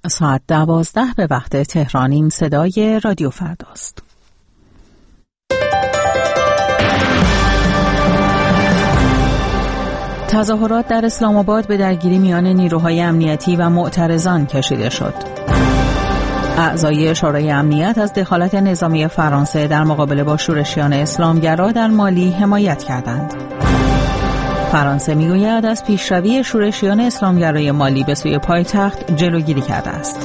ساعت 12 به وقت تهران. این صدای رادیو فرداست. تظاهرات در اسلام آباد به درگیری میان نیروهای امنیتی و معترضان کشیده شد. اعضای شورای امنیت از دخالت نظامی فرانسه در مقابله با شورشیان اسلامگرا در مالی حمایت کردند. فرانسه میگوید از پیشروی شورشیان اسلامگرای مالی به سوی پایتخت جلوگیری کرده است.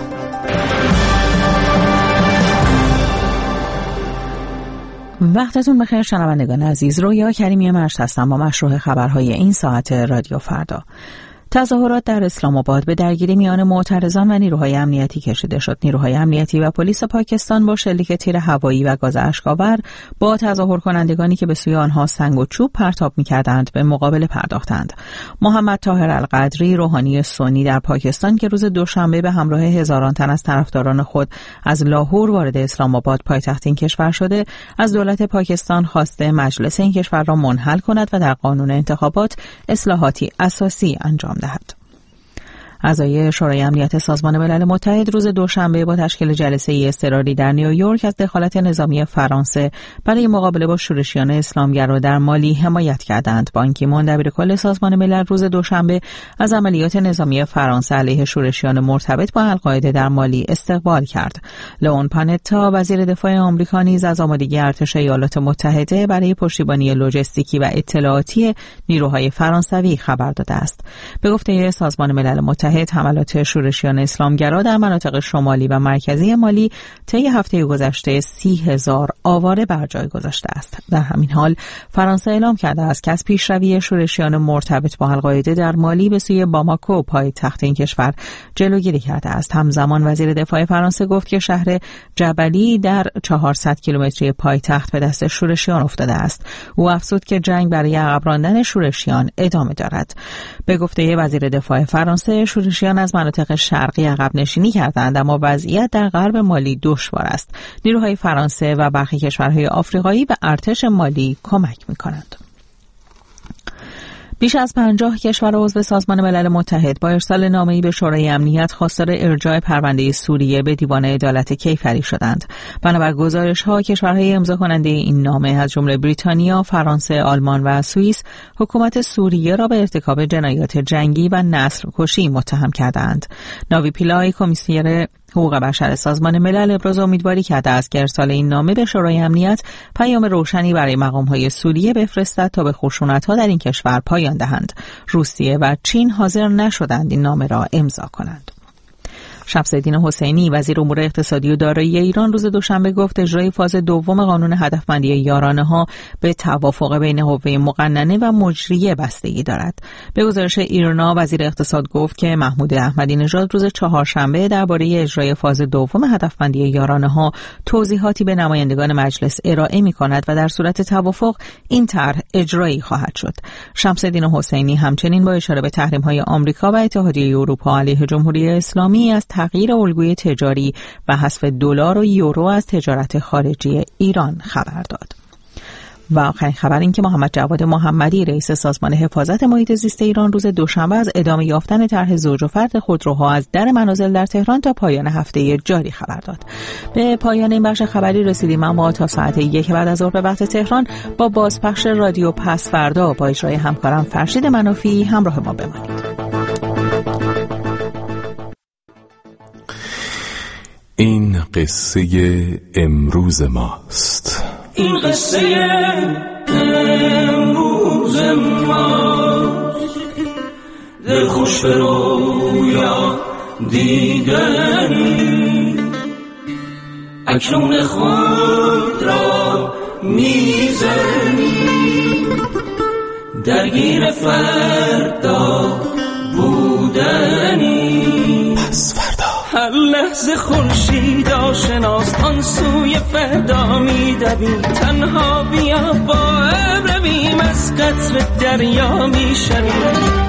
وقتتون بخیر شنوندگان عزیز. رویا کریمی مشت هستم با مشروع خبرهای این ساعت رادیو فردا. تظاهرات در اسلام آباد به درگیری میان معترضان و نیروهای امنیتی کشیده شد. نیروهای امنیتی و پلیس پاکستان با شلیک تیر هوایی و گاز اشک‌آور با تظاهر کنندگانی که به سوی آنها سنگ و چوب پرتاب می‌کردند به مقابله پرداختند. محمد طاهر القدری، روحانی سنی در پاکستان که روز دوشنبه به همراه هزاران تن از طرفداران خود از لاهور وارد اسلام آباد پایتخت این کشور شده، از دولت پاکستان خواسته مجلس این کشور را منحل کند و در قانون انتخابات اصلاحاتی اساسی انجام دهد. اعضای شورای امنیت سازمان ملل متحد روز دوشنبه با تشکیل جلسه اضطراری در نیویورک از دخالت نظامی فرانسه برای مقابله با شورشیان اسلامگرا در مالی حمایت کردند. بان کی مون دبیرکل سازمان ملل روز دوشنبه از عملیات نظامی فرانسه علیه شورشیان مرتبط با القاعده در مالی استقبال کرد. لئون پانتا وزیر دفاع آمریکا نیز از آمادگی ارتش ایالات متحده برای پشتیبانی لوجستیکی و اطلاعاتی نیروهای فرانسوی خبر داده است. به گفته سازمان ملل متحد حملات شورشیان اسلامگرا در مناطق شمالی و مرکزی مالی طی هفته گذشته 30,000 آواره بر جای گذاشته است. در همین حال فرانسه اعلام کرده است که از پیشروی شورشیان مرتبط با القاعده در مالی به سوی باماکو پایتخت این کشور جلوگیری کرده است. همزمان وزیر دفاع فرانسه گفت که شهر جبلی در 400 کیلومتری پایتخت به دست شورشیان افتاده است. او افزود که جنگ برای عقب راندن شورشیان ادامه دارد. به گفته وزیر دفاع فرانسه شورشیان از مناطق شرقی عقب نشینی کردند، اما وضعیت در غرب مالی دشوار است. نیروهای فرانسه و برخی کشورهای آفریقایی به ارتش مالی کمک می‌کنند. بیش از 50 کشور عضو سازمان ملل متحد با ارسال نامه‌ای به شورای امنیت خواستار ارجاع پرونده سوریه به دیوان عدالت کیفری شدند. بنابر گزارش‌ها کشورهای امضا کننده این نامه از جمله بریتانیا، فرانسه، آلمان و سوئیس حکومت سوریه را به ارتکاب جنایات جنگی و نسل‌کشی متهم کردند. ناوی پیلای کمیسر حقوق بشر سازمان ملل ابراز امیدواری کرده است که ارسال این نامه به شورای امنیت پیام روشنی برای مقام‌های سوریه بفرستد تا به خشونت‌ها در این کشور پایان دهند. روسیه و چین حاضر نشدند این نامه را امضا کنند. شمس‌الدین حسینی وزیر امور اقتصادی و دارایی ایران روز دوشنبه گفت اجرای فاز دوم قانون هدفمندی یارانه‌ها به توافق بین قوه مقننه و مجریه بستگی دارد. به گزارش ایرنا وزیر اقتصاد گفت که محمود احمدی نژاد روز چهارشنبه درباره اجرای فاز دوم هدفمندی یارانه‌ها توضیحاتی به نمایندگان مجلس ارائه می‌کند و در صورت توافق این طرح اجرایی خواهد شد. شمس‌الدین حسینی همچنین با اشاره به تحریم‌های آمریکا و اتحادیه اروپا علیه جمهوری اسلامی از تغییر الگوی تجاری و حذف دلار و یورو از تجارت خارجی ایران خبر داد. و آخرین خبر این که محمد جواد محمدی رئیس سازمان حفاظت محیط زیست ایران روز دوشنبه از ادامه یافتن طرح زوج و فرد خودروها از در منازل در تهران تا پایان هفته جاری خبر داد. به پایان این بخش خبری رسیدیم، اما تا ساعت 1 بعد از ظهر به وقت تهران با بازپخش رادیو پس فردا با اجرای همکارم فرشید منافی همراه ما بمانید. این قصه امروز ماست. این قصه امروز ماست. دل خوش به رویا دیدنی، اکنون خود را میزنی، درگیر فردا بودنی. پس فردا هر لحظه خورشید آشناست، آن سوی فردا می‌دویم، تنها بیا با ابر رویم، از قطر دریا می‌شویم.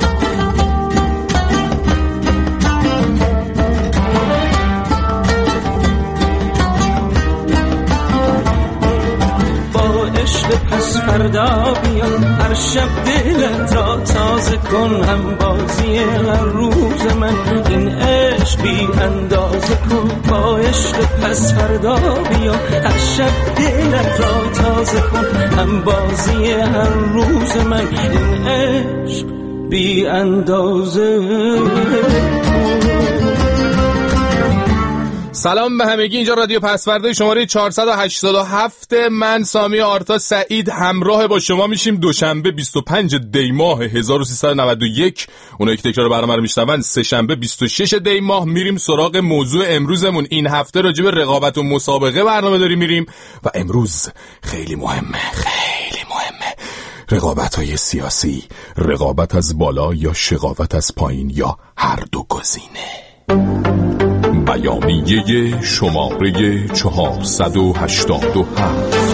پس فردا بیا، هر شب دلت را تازه کن، هم بازی هر روز من، این عشق عشق بی اندازه کن تا عشق پس فردا بیا هر شب دلت را تازه کن هم بازی هر روز من این عشق بی اندازه سلام به همگی، اینجا رادیو پسورده شماره 487. من سامی آرتا سعید همراه با شما میشیم دوشنبه 25 دی ماه 1391. اونایی که تکرار برنامه رو میشنون سه شنبه 26 دی ماه. میریم سراغ موضوع امروزمون. این هفته راجع به رقابت و مسابقه برنامه داریم میریم و امروز خیلی مهمه. رقابت‌های سیاسی، رقابت از بالا یا شقاوت از پایین یا هر دو گزینه. بیانیه شماره 487.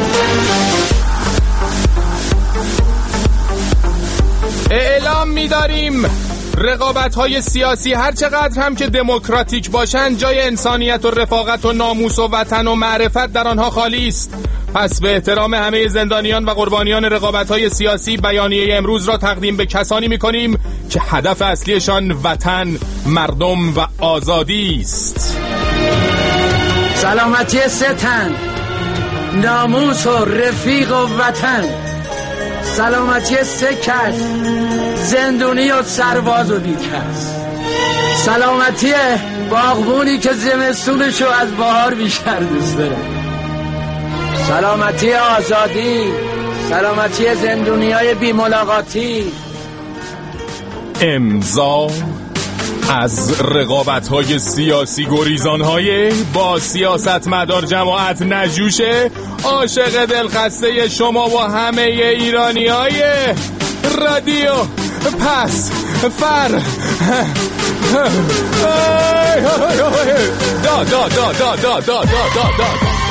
اعلام می‌داریم رقابت‌های سیاسی هر چقدر هم که دموکراتیک باشند جای انسانیت و رفاقت و ناموس و وطن و معرفت در آنها خالی است. پس به احترام همه زندانیان و قربانیان رقابت‌های سیاسی بیانیه امروز را تقدیم به کسانی می‌کنیم که هدف اصلیشان وطن، مردم و آزادی است. سلامتی سه تن، ناموس و رفیق و وطن، سلامتی سه کس، زندونی و سرباز و بیکس، سلامتی باغبونی که زمستونشو از بهار بیشتر دوست داره، سلامتی آزادی، سلامتی زندونیای بی ملاقاتی. امضا از رقابت‌های سیاسی گریزان‌های با سیاستمدار جماعت نجوشه، عاشق دلخسته شما و همه ایرانی‌های رادیو پس فر دا دا دا دا دا دا دا دا.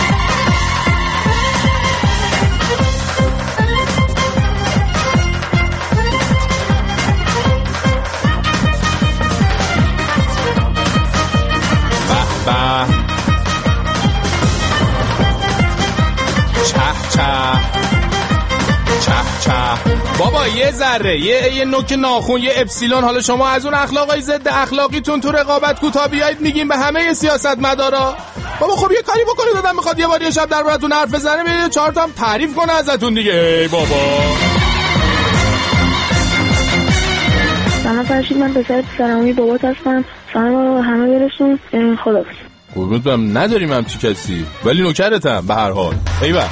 بابا یه ذره یه نوک ناخون یه اپسیلون. حالا شما از اون اخلاقای ضد اخلاقیتون تو رقابت کوتا بیایید میگیم به همه سیاستمدارا بابا خب یه کاری بکنید. دادم میخواد یه بار یه شب دربارتون حرف بزنه یه 4 تا هم تعریف کنه ازتون دیگه. ای بابا سلام فرشید، من پسر سلاموی بابات هستم. سلام همه برسون. خداحافظ. قربونت برم. نداریم همچی کسی ولی نوکرتم به هر حال. ایوه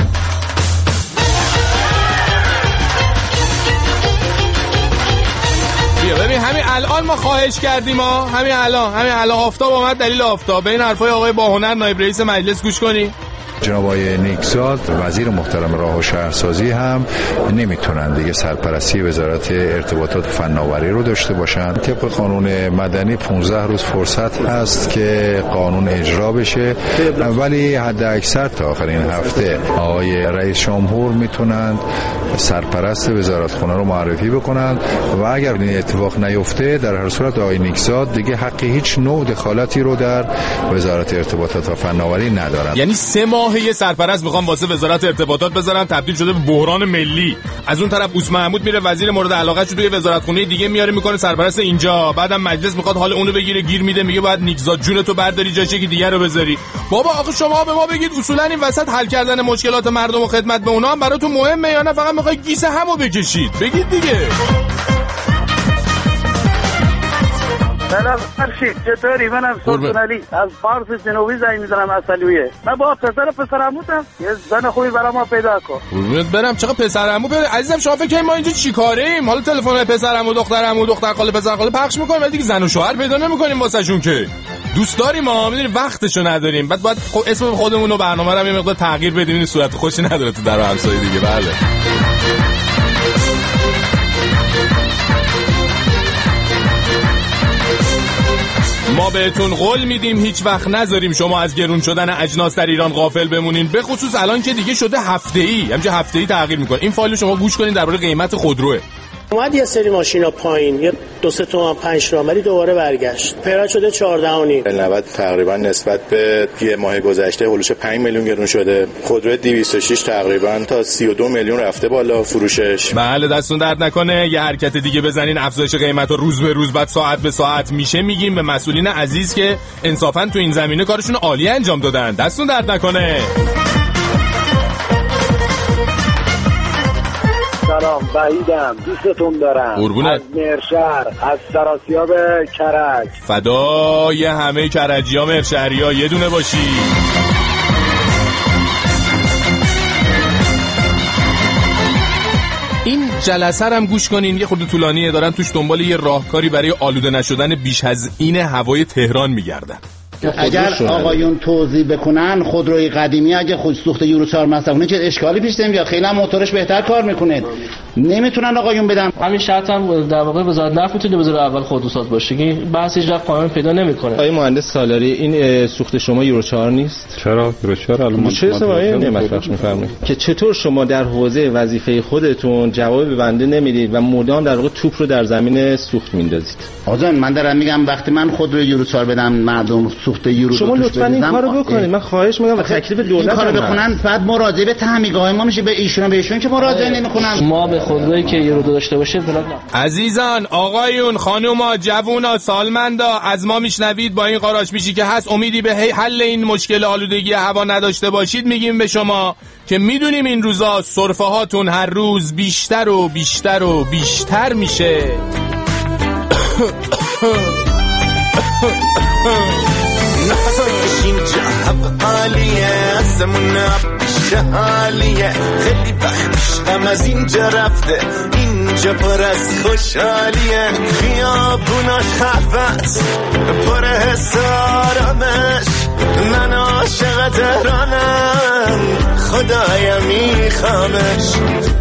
ببین همین الان ما خواهش کردیم همین الان آفتاب آمد دلیل آفتاب. به این حرفای آقای باهنر نایب رئیس مجلس گوش کنی. جناب آقای نیکزاد وزیر محترم راه و شهرسازی هم نمیتونن دیگه سرپرستی وزارت ارتباطات و فناوری رو داشته باشن. طبق قانون مدنی 15 روز فرصت هست که قانون اجرا بشه، ولی حد اکثر تا آخرین هفته آقای رئیس جمهور میتونن سرپرست وزارتخونه رو معرفی بکنن و اگر این اتفاق نیفته در هر صورت آقای نیکزاد دیگه حق هیچ نوع دخالتی رو در وزارت ارتباطات و فناوری ندارن. یعنی 3 ماه یه سرپرست میخوام واسه وزارت ارتباطات بذارن، تبدیل شده به بحران ملی. از اون طرف اوس محمود میره وزیر مورد علاقه‌اش توی وزارتخونه دیگه میاره میکنه سرپرست اینجا، بعدم مجلس میخواد حال اونو بگیره گیر میده میگه باید نیکزاد جون تو برداری جاش یکی دیگه رو بذاری. بابا آخه شما به ما بگید اصولا این وسط حل کردن مشکلات مردم و خدمت به اونها هم براتون مهمه یا نه فقط میخواید گیس همو بکشید؟ بگید دیگه. سلام فرشید، چطوری؟ منم سلطان علی از فارس جنوبی زنگ میزنم از سلویه. من با پسرعموتم یه زن خوبی برای ما پیدا کن. قربونت برم. چقدر پسرعمو پیدا؟ عزیزم شما فکر کنید ما اینجا چیکاره ایم؟ حالا تلفن پسرعمو، دخترعمو، دختر خاله، پسر خاله پخش میکنیم ولی دیگه زن و شوهر پیدا نمیکنیم واسهشون که. دوست داریم ما میدونی وقتشو نداریم. بعد باید اسم خودمون و برنامه رو یه مقدار تغییر بدیم. این صورت خوشی نداره تو در همسایه دیگه. بله ما بهتون قول میدیم هیچ وقت نذاریم شما از گرون شدن اجناس در ایران غافل بمونین، به خصوص الان که دیگه شده هفته‌ای، همینجوری هفته‌ای تغییر میکنه. این فایل شما گوش کنین درباره قیمت خودروه. اومد یه سری ماشینا پایین، یه 2-3 تومن 5 تومن، ولی دوباره برگشت. پیرا شده 14.5. 90 تقریبا نسبت به یه ماه گذشته هولوش 5 میلیون گرون شده. خودرو 206 تقریبا تا 32 میلیون رفته بالا فروشش. بله دستون درد نکنه. یه حرکت دیگه بزنین افزایش قیمت روز به روز بعد ساعت به ساعت میشه. میگیم به مسئولین عزیز که انصافا تو این زمینه کارشون عالی انجام دادن. دستون درد نکنه. سلام، وحیدم، دوستتون دارم. قربونت. از مرشهر، از سراسیاب کرج. فدای همه کرجی‌ها مرشهری‌ها یه دونه باشی. این جلسه هم گوش کنین، یه خورده طولانیه، دارن توش دنبال یه راهکاری برای آلوده نشدن بیش از این هوای تهران میگردن. اگر آقایون توضیح بکنن خودروی قدیمی اگه خود سوخت یورو 4 مصرف کنه چه اشکالی پیش نمیاد؟ خیلی هم موتورش بهتر کار میکنه. نمیتونن آقایون بدن. همین شرط هم در واقع وزارت نفت میتونه بذاره اول خودروساز باشه که بحث هیچ وقت قانون پیدا نمیکنه. آقای مهندس سالاری، این سوخت شما یورو 4 نیست؟ چرا یورو 4 الان چه سوایی نعمت بخش میفرمایید که چطور شما در حوزه وظیفه خودتون جواب به بنده نمیدید و مدام در واقع توپ رو در زمین سوخت میندازید؟ آقا من دارم میگم وقتی من خودرو یورو 4 بدم مردم سوخت یورو شما لطفاً این کارو بکنید. من خواهش میکنم تکلیف دولت این کارو بکنن. بعد مراجعه به تحمیگاه ما میشه، به ایشون بهشون که مراجعه نمیکنن. ما به خودرویی که یورو داشته باشه بلد عزیزان، آقایون، خانوما، جوونا، سالمندا، از ما میشنوید، با این قاراش میشی که هست امیدی به حل این مشکل آلودگی هوا نداشته باشید، میگیم به شما که میدونیم این روزا سرفه هاتون هر روز بیشتر و بیشتر و بیشتر میشه. نفسش اینجا عالیه، آسمون آبش عالیه، خیلی وقتش غم از اینجا رفته، اینجا پر از خوشحالیه، خیابوناش خلوت پر حس آرامش، من عاشق تهرانم، خدایا میخوامش.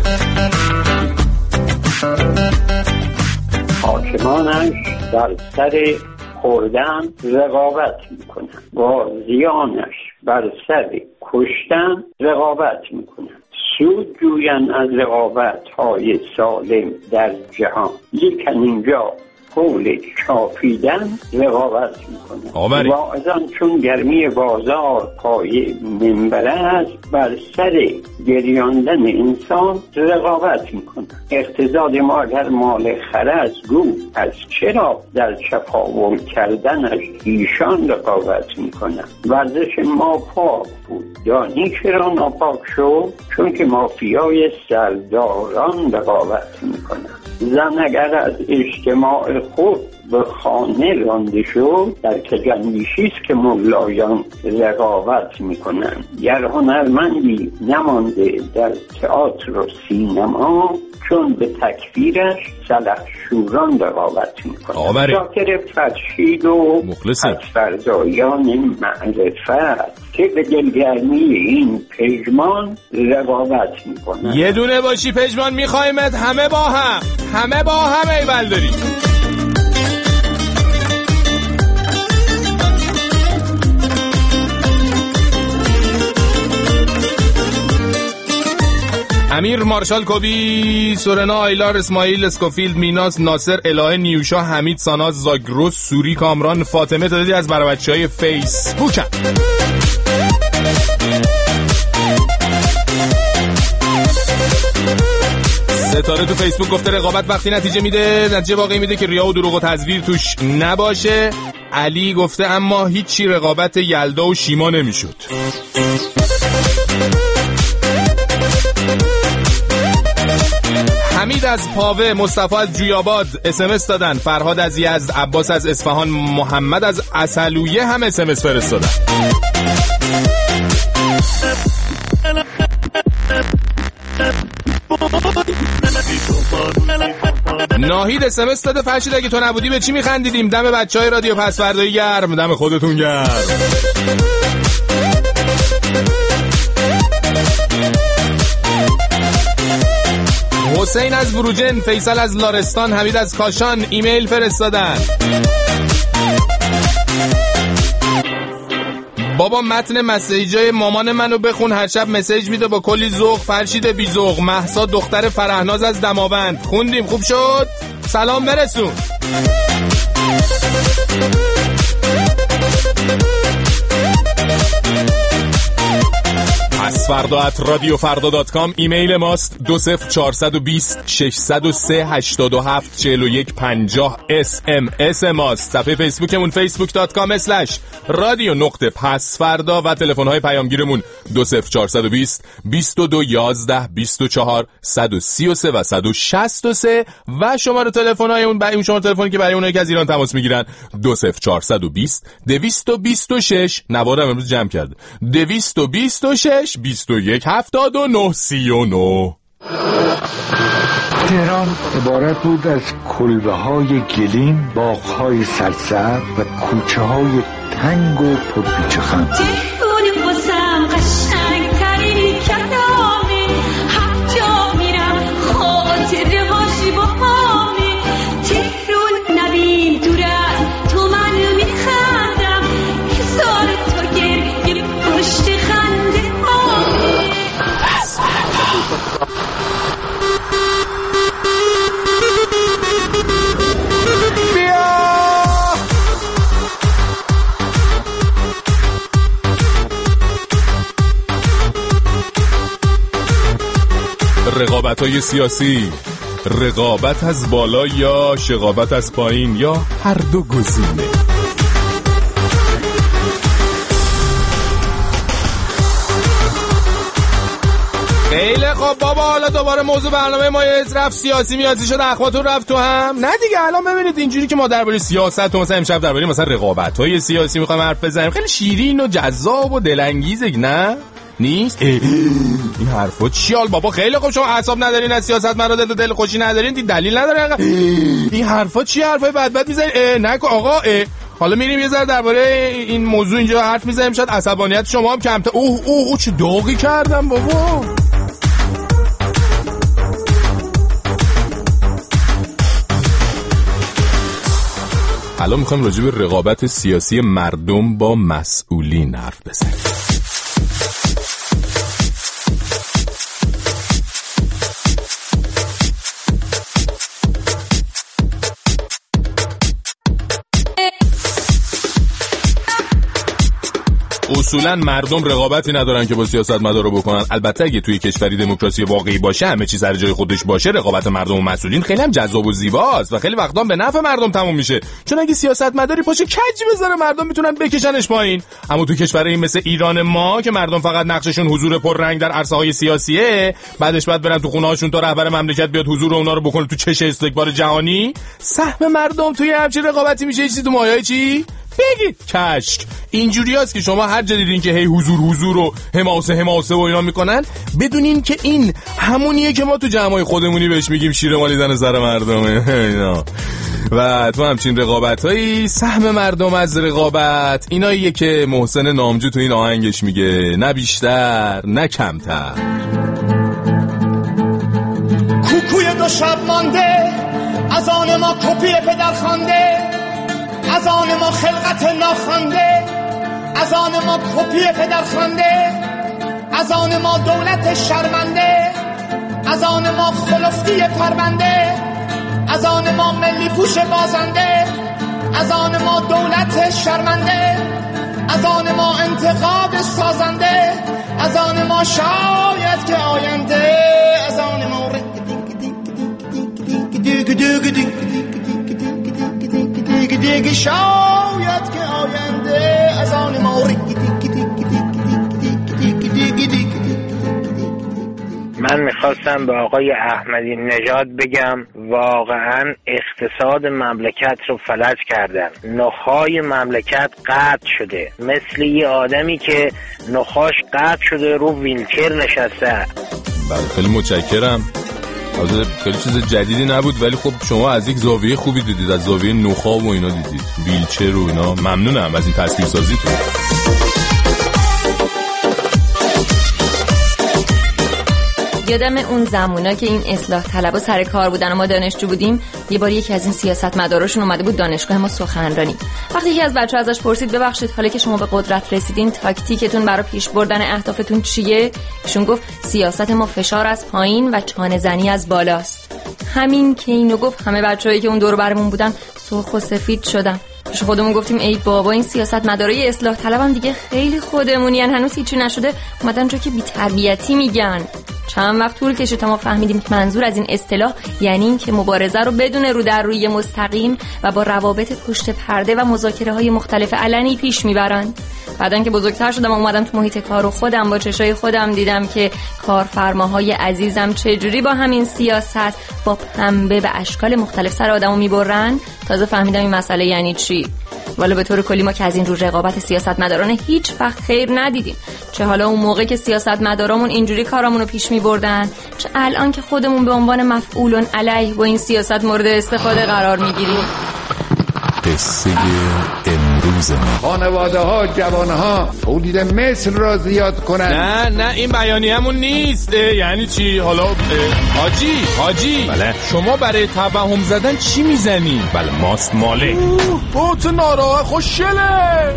حاکمانش در سر خوردن رقابت میکنن، با زیانش بر سر کشتن رقابت میکنن، سود جوین از رقابت های سالم در جهان، لیکن اینجا حول چاپیدن رقابت میکنن. واعظان چون گرمی بازار پای منبره است، بر سر گریاندن انسان رقابت میکنن. اقتصاد ما اگر مال خرس گو، از چرا در چپاول کردنش ایشان رقابت میکنن. ورزش ما پاک بود، دانی چرا ناپاک شد؟ چون که مافیای سرداران رقابت میکنن. زن اگر از اجتماع خود به خانه رانده شد، در کجندیشیست که مولایان رقابت میکنن. گر هنرمندی نمانده در تئاتر و سینما، چون به تکفیرش سلحشوران رقابت میکنن. شاکر فرشید و فردایان معرفت که به دلگرمی این پژمان رقابت میکنن. یه دونه باشی پژمان میخوایمت، همه با هم ایول داری. امیر، مارشال، کوبی، سورنا، آیلار، اسماعیل، اسکوفیلد، میناس، ناصر، الهه، نیوشا، حمید، ساناز، زاگروس، سوری، کامران، فاطمه، تعدادی از برای بچهای فیسبوکن. ستاره تو فیسبوک گفته رقابت وقتی نتیجه واقعی میده که ریا و دروغ و تزویر توش نباشه. علی گفته اما هیچی رقابت یلدا و شیما نمیشد. حمید از پاوه، مصطفی از جویاباد SMS دادن، فرهاد از یزد، عباس از اصفهان، محمد از عسلویه هم SMS فرستادن. ناهید SMS داده فرشید اگه تو نبودی به چی میخندیدیم؟ دم بچهای رادیو پسوردایی گرم، دم خودتون گرم. حسین از بروجن، فیصل از لارستان، حمید از کاشان ایمیل فرستادن. بابا متن مسیجای مامان منو بخون، هر شب مسیج میده با کلی ذوق. فرشید بی ذوق، مهسا دختر فرهناز از دماوند. خوندیم خوب شد. سلام برسون. asfarda@radiofarda.com ایمیل ماست. 20420 603 87 41 50 SMS ماست. صفحه فیسبوکمون facebook.com/radio_pasfarda و تلفن‌های پیامگیرمون 20420 22 11 24 133 و 163 و شماره تلفن‌های اون شماره تلفنی که برای اونایی که از ایران تماس میگیرن 20420 226 نوارم امروز جمع کرده 226 21 79 39. تهران عبارت بود از کلبه‌های گلیم، باغ‌های سرسبز و کوچه‌های تنگ و پرپیچ و خم. رقابت‌های سیاسی، رقابت از بالا یا شقابت از پایین یا هر دو گزینه. خیلی خب بابا، حالا دوباره موضوع برنامه ما رفت سیاسی میازی شد، اخواتون رفت تو هم. نه دیگه الان ببینید اینجوری که ما درباره سیاست و مثلا امشب درباره مثلا رقابت‌های سیاسی می‌خوایم حرف بزنیم، خیلی شیرین و جذاب و دلانگیزه، نه؟ نیست؟ این حرفا چیال بابا؟ خیلی خوب، شما اعصاب ندارین از سیاست مدار، دل خوشی ندارین، دلیل نداره. این حرفا چیه؟ حرفای بد میزنین. نکن آقا. حالا میریم یه ذره درباره این موضوع اینجا حرف میزنیم، شاید عصبانیت شما هم کمتر. اوه چه داغی کردم بابا. الان میخوایم راجع به رقابت سیاسی مردم با مسئولین حرف بزنیم. اصولا مردم رقابتی ندارن که با سیاستمدار رو بکنن. البته اگه توی کشوری دموکراسی واقعی باشه، همه چیز سر جای خودش باشه، رقابت مردم و مسئولین خیلی هم جذاب و زیباست و خیلی وقتا به نفع مردم تموم میشه. چون اگه سیاستمداری پاشه کج بذاره، مردم میتونن بکشنش پایین. اما تو کشوری مثل ایران ما که مردم فقط نقششون حضور پررنگ در عرصه‌های سیاسیه، بعدش بعد برن تو خونه‌هاشون تا رهبر مملکت بیاد حضور اونا رو بکنه تو چش استکبار جهانی، سهم مردم توی همچین رقابتی میشه چیزی تو مایه‌ای چی؟ بگید کشک. اینجوری هست که شما هر جا دیدین که هی حضور و حماسه و اینا میکنن، بدونین که این همونیه که ما تو جمعای خودمونی بهش میگیم شیر مالیدن سر مردمه. و تو همچین رقابتایی سهم مردم از رقابت ایناییه که محسن نامجو تو این آهنگش میگه، نه بیشتر نه کمتر. کوکوی دو شب مانده، از آن ما کپی پدر خوانده، از آن ما خلقت ناخوانده، از آن ما کپی پدر خوانده، از آن ما دولت شرمنده، از آن ما خلفتی پرونده، از آن ما ملی پوش بازنده، از آن ما دولت شرمنده، از آن ما انتخاب سازنده، از آن ما شاید که آینده، از آن ما دیگه شاید که آینده، از آن ما من میخواستم به آقای احمدی نژاد بگم واقعا اقتصاد مملکت رو فلج کردن، نخای مملکت قطع شده، مثل یه آدمی که نخاش قطع شده رو ویلچر نشسته. بله خیلی متشکرم. خیلی چیز جدیدی نبود، ولی خب شما از یک زاویه خوبی دیدید، از زاویه نخا و اینا دیدید، ویلچر و اینا. ممنونم از این تصویرسازیتون. یادم اون زمونا که این اصلاح طلبا سر کار بودن و ما دانشجو بودیم، یه بار یکی از این سیاستمداراشون اومده بود دانشگاه ما سخنرانی. وقتی یکی از بچه‌ها ازش پرسید ببخشید حالا که شما به قدرت رسیدین تاکتیکتون برای پیش بردن اهدافتون چیه؟ ایشون گفت سیاست ما فشار از پایین و چانه زنی از بالاست. همین که اینو گفت همه بچه‌هایی که اون دور برمون بودن سرخ و سفید شدن. پیش خودمون گفتیم ای بابا این سیاستمدارای اصلاح طلبم دیگه خیلی خودمونین، هنوز هیچی نشده اومدن جا که بی‌تربیتی میگن. چند وقت طول کشید تا ما فهمیدیم که منظور از این اصطلاح یعنی این که مبارزه رو بدون رو در روی مستقیم و با روابط پشت پرده و مذاکره‌های مختلف علنی پیش میبرن. بعدن که بزرگتر شدم اومدم تو محیط کار و خودم با چشای خودم دیدم که کارفرماهای عزیزم چجوری با همین سیاست با پنبه و اشکال مختلف سر آدمو میبرن. تازه فهمیدم این مسئله یعنی چی. والا به طور کلی ما که از این رو رقابت سیاستمداران هیچ وقت خیر ندیدیم، چه حالا اون موقع که سیاستمدارامون اینجوری کارامون رو پیش میبردن، چه الان که خودمون به عنوان مفعولن علیه با این سیاست مورد استفاده قرار میگیریم. قصه امروز ما. خانواده ها جوانه ها تولید مثل را زیاد کنن. نه این بیانیه‌مون نیست. یعنی چی حالا؟ حاجی بله. شما برای توهم زدن چی میزنی؟ بله ماست ماله. تو ناراحت خوشگله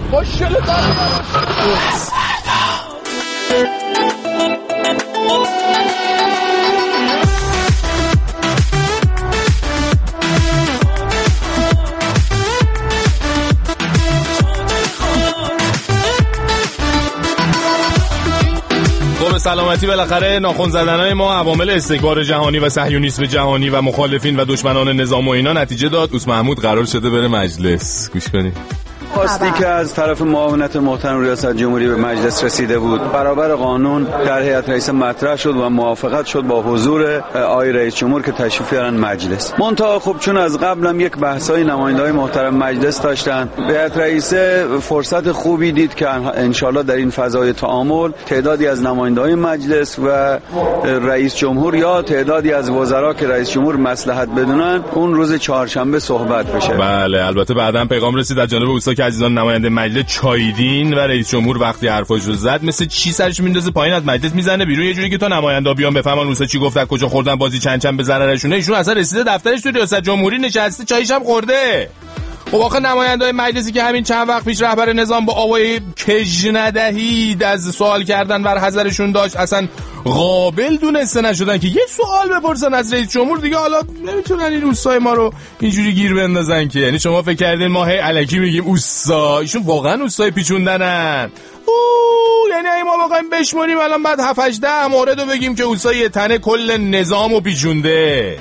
به سلامتی. بالاخره ناخن زدنهای ما عوامل استکبار جهانی و صهیونیسم جهانی و مخالفین و دشمنان نظام و اینا نتیجه داد. اوس محمود قرار شده بره مجلس. گوش کنید. خواستی که از طرف معاونت محترم ریاست جمهوری به مجلس رسیده بود برابر قانون در هیئت رئیسه مطرح شد و موافقت شد با حضور آقای رئیس جمهور که تشریف بیارن مجلس. منتها خب چون از قبلم یک بحثای نماینده‌های محترم مجلس داشتن، هیئت رئیسه فرصت خوبی دید که انشالله در این فضای تعامل تعدادی از نماینده‌های مجلس و رئیس جمهور یا تعدادی از وزرا که رئیس جمهور مصلحت بدونن اون روز چهارشنبه صحبت بشه. بله البته بعداً پیغام رسید از جانب اوسا که عزیزان نماینده مجلس چایدین و رئیس جمهور وقتی حرفاش رو زد مثل چی سرش میندازه پایین از مجلس میزنه بیرون، یه جوری که تا نماینده بیان بفهمن اوسا چی گفت، کجا خوردن بازی چند به ضررشونه. ایشون اصلا رسیده دفترش تو ریاست جمهوری نشسته چایش هم خورده. خب آخه نماینده‌های مجلسی که همین چند وقت پیش رهبر نظام با آوای کج ندهید از سوال کردن بر حذرشون داشت اصلا قابل دونسته نشدن که یه سوال بپرسن از رئیس جمهور. دیگه حالا نمیتونن این اوستای ما رو اینجوری گیر بندازن که یعنی شما فکر کردین ما هی الکی میگیم اوستا، ایشون واقعا اوستای پیچوندنن. یعنی اگه ما بخوایم بشمونیم الان بعد 7-8 مورد رو بگیم که اوستای تنه کل نظامو پیچونده.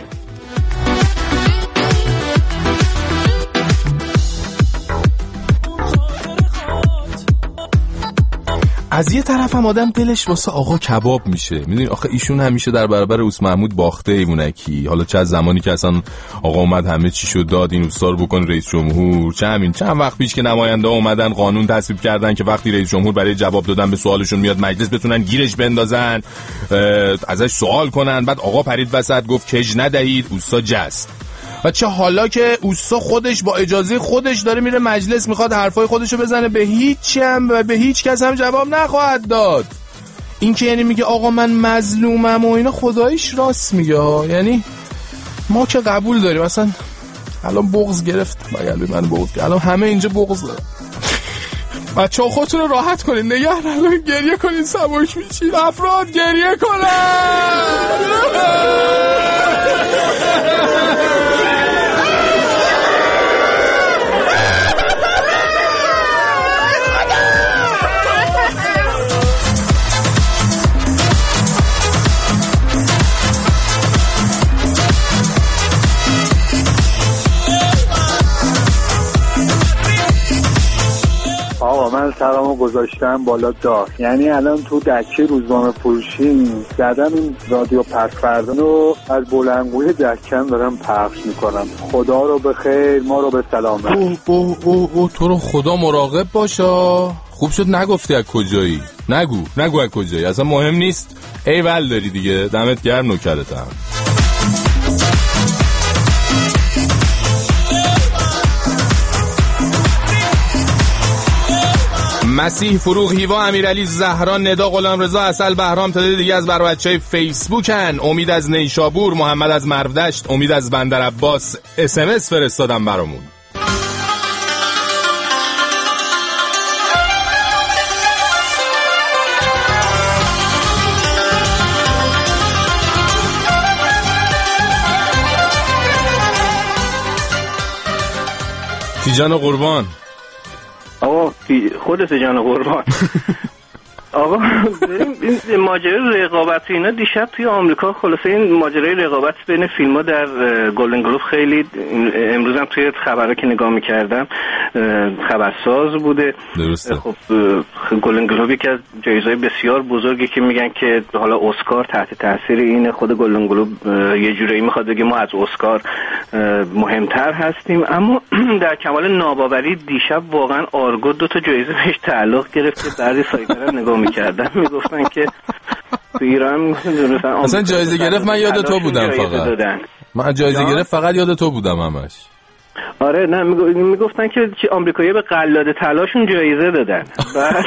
از یه طرف هم آدم دلش واسه آقا کباب میشه. میدونی آخه ایشون همیشه در برابر اوس محمود باخته ایمونکی. حالا چه از زمانی که اصلا آقا اومد همه چی شد داد این اوستا رو بکن رئیس جمهور، چه همین چند وقت پیش که نماینده ها اومدن قانون تصویب کردن که وقتی رئیس جمهور برای جواب دادن به سوالشون میاد مجلس بتونن گیرش بندازن، ازش سوال کنن. بعد آقا پرید وسط گفت کج ندهید، اوستا جست. و چه حالا که اوستا خودش با اجازه خودش داره میره مجلس میخواد حرفای خودشو بزنه، به هیچ هم و به هیچ کس هم جواب نخواهد داد. این که یعنی میگه آقا من مظلومم و اینا، خداییش راست میگه. یعنی ما که قبول داریم اصلا الان بغض گرفت بگل من بغض، الان همه اینجا بغض داره. بچه‌ها خودتون رو راحت کنین، نگه ندارین، گریه کنین، سبک میشین، افراد گریه کنن. من سرامو گذاشتم بالا دار، یعنی الان تو دکه روزنامه فروشی زدم این رادیو پخش فردا رو از بلندگوی دکم دارم پخش میکنم. خدا رو به خیر، ما رو به سلامت. تو رو خدا مراقب باشا. خوب شد نگفتی از کجایی. نگو از کجایی، اصلا مهم نیست. ایول داری دیگه. دمت گرم، نوکرتم. مسیح فروغ، هیوا امیرعلی، زهرا، ندا، غلامرضا، عسل، بهرام، تعداد دیگه از بر بچهای فیسبوکن. امید از نیشابور، محمد از مردشت، امید از بندر عباس SMS فرستادم برامون. تیجان قربان. آقا خودت جان قربان. آقا بریم این ماجرای رقابت اینا دیشب توی آمریکا، خلاصه این ماجرای رقابت بین فیلم‌ها در گلدن گلوب خیلی امروز هم توی خبرها که نگاه می‌کردم خبرساز بوده. درسته. خب گلدن گلوب یکی از جایزه‌های بسیار بزرگی که میگن که حالا اسکار تحت تاثیر این خود گلدن گلوب یه جورایی میخواد بگه ما از اسکار مهمتر هستیم، اما در کمال ناباوری دیشب واقعا آرگو 2 تا جایزه بهش تعلق گرفت که بعضی سایت‌ها نگاه می‌کردن میگفتن که تو ایران اصلا جایزه گرفت. من یاد تو بودم فقط. من جایزه گرفت فقط یاد تو بودم همش. آره نه میگفتن که آمریکایی‌ها به قلاده طلاشون جایزه دادن. بعد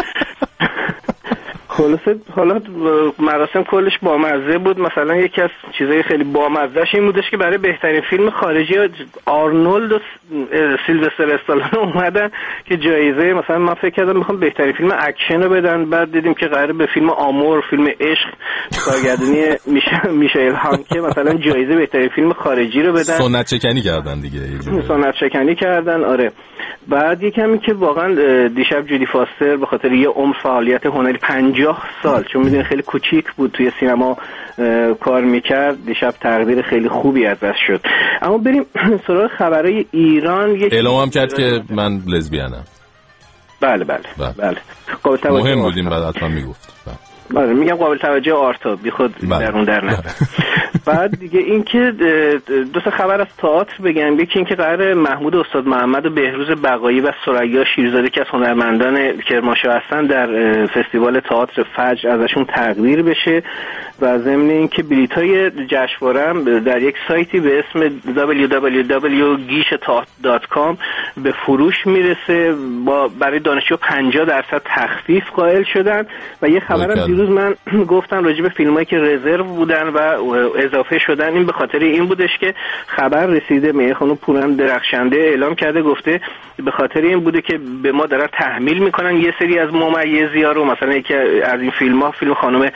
خلاصه حالا مراسم کلش بامزه بود. مثلا یکی از چیزای خیلی بامزه‌اش این بودش که برای بهترین فیلم خارجی آرنولد و سیلوستر استالون اومدن که جایزه، مثلا من فکر کردم میخوام بهترین فیلم اکشن رو بدن، بعد دیدیم که قراره به فیلم آمور، فیلم عشق، کارگردانی میشایل هانکه مثلا جایزه بهترین فیلم خارجی رو بدن. سنت چکنی کردن دیگه، سنت چکنی کردن. آره بعد یکمی که واقعا دیشب جودی فاستر به خاطر یه عمر فعالیت هنری 50 سال، چون میدونی خیلی کوچیک بود توی سینما کار میکرد، دیشب تقدیر خیلی خوبی ازش شد. اما بریم سراغ خبرهای ایران. اعلام هم کرد که من لزبیانم. بله قابل توجه مهم بودیم بعد حتما میگفت. بله میگم قابل توجه آرتا بی خود در نه. بعد دیگه این که 2 تا خبر از تئاتر بگم. یکی این که قرار محمود استاد محمد و بهروز بقایی و ثریا شیرزاده که از هنرمندان کرمانشاه هستن در فستیوال تئاتر فجر ازشون تقدیر بشه، و ضمن این که بلیط‌های جشنواره در یک سایتی به اسم www.gishetat.com به فروش میرسه. برای دانشجو 50% تخفیف قائل شدن. و یه خبرم دیروز من گفتم راجع به فیلمایی که رزرو بودن و اضافه شدن، این به خاطر این بودش که خبر رسیده مهر خانم پورم درخشنده اعلام کرده، گفته به خاطر این بوده که به ما دارن تحمیل میکنن یه سری از ممیزی‌ها رو. مثلا یکی از این فیلم‌ها فیلم خانم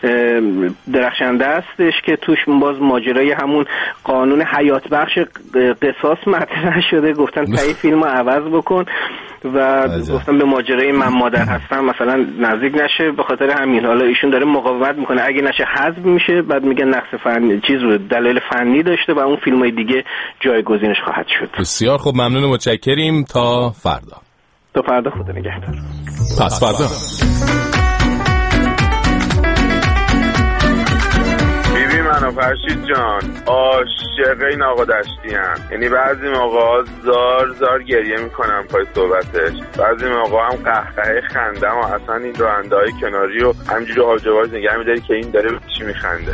درخشنده استش که توش باز ماجرای همون قانون حیات بخش قصاص مطرح شده، گفتن تایی فیلمو عوض بکن و گفتن به ماجرای من مادر هستم مثلا نزدیک نشه. به خاطر همین حالا ایشون داره مقاومت میکنه، اگه نشه حذف میشه، بعد میگه نقص فنی چیز رو دلایل فنی داشته و اون فیلمای دیگه جایگزینش خواهد شد. بسیار خوب، ممنون و متشکریم. تا فردا. خدا نگهدار. پس فردا. من و فرشید جان عاشق این آقا دشتی‌ام. یعنی بعضی موقع زار گریه میکنم پای صحبتش، بعضی موقع هم قهقه خندم و اصلا این راننده‌های کناری و همجوری آبجوز نگه می‌داری که این داره به چی میخنده.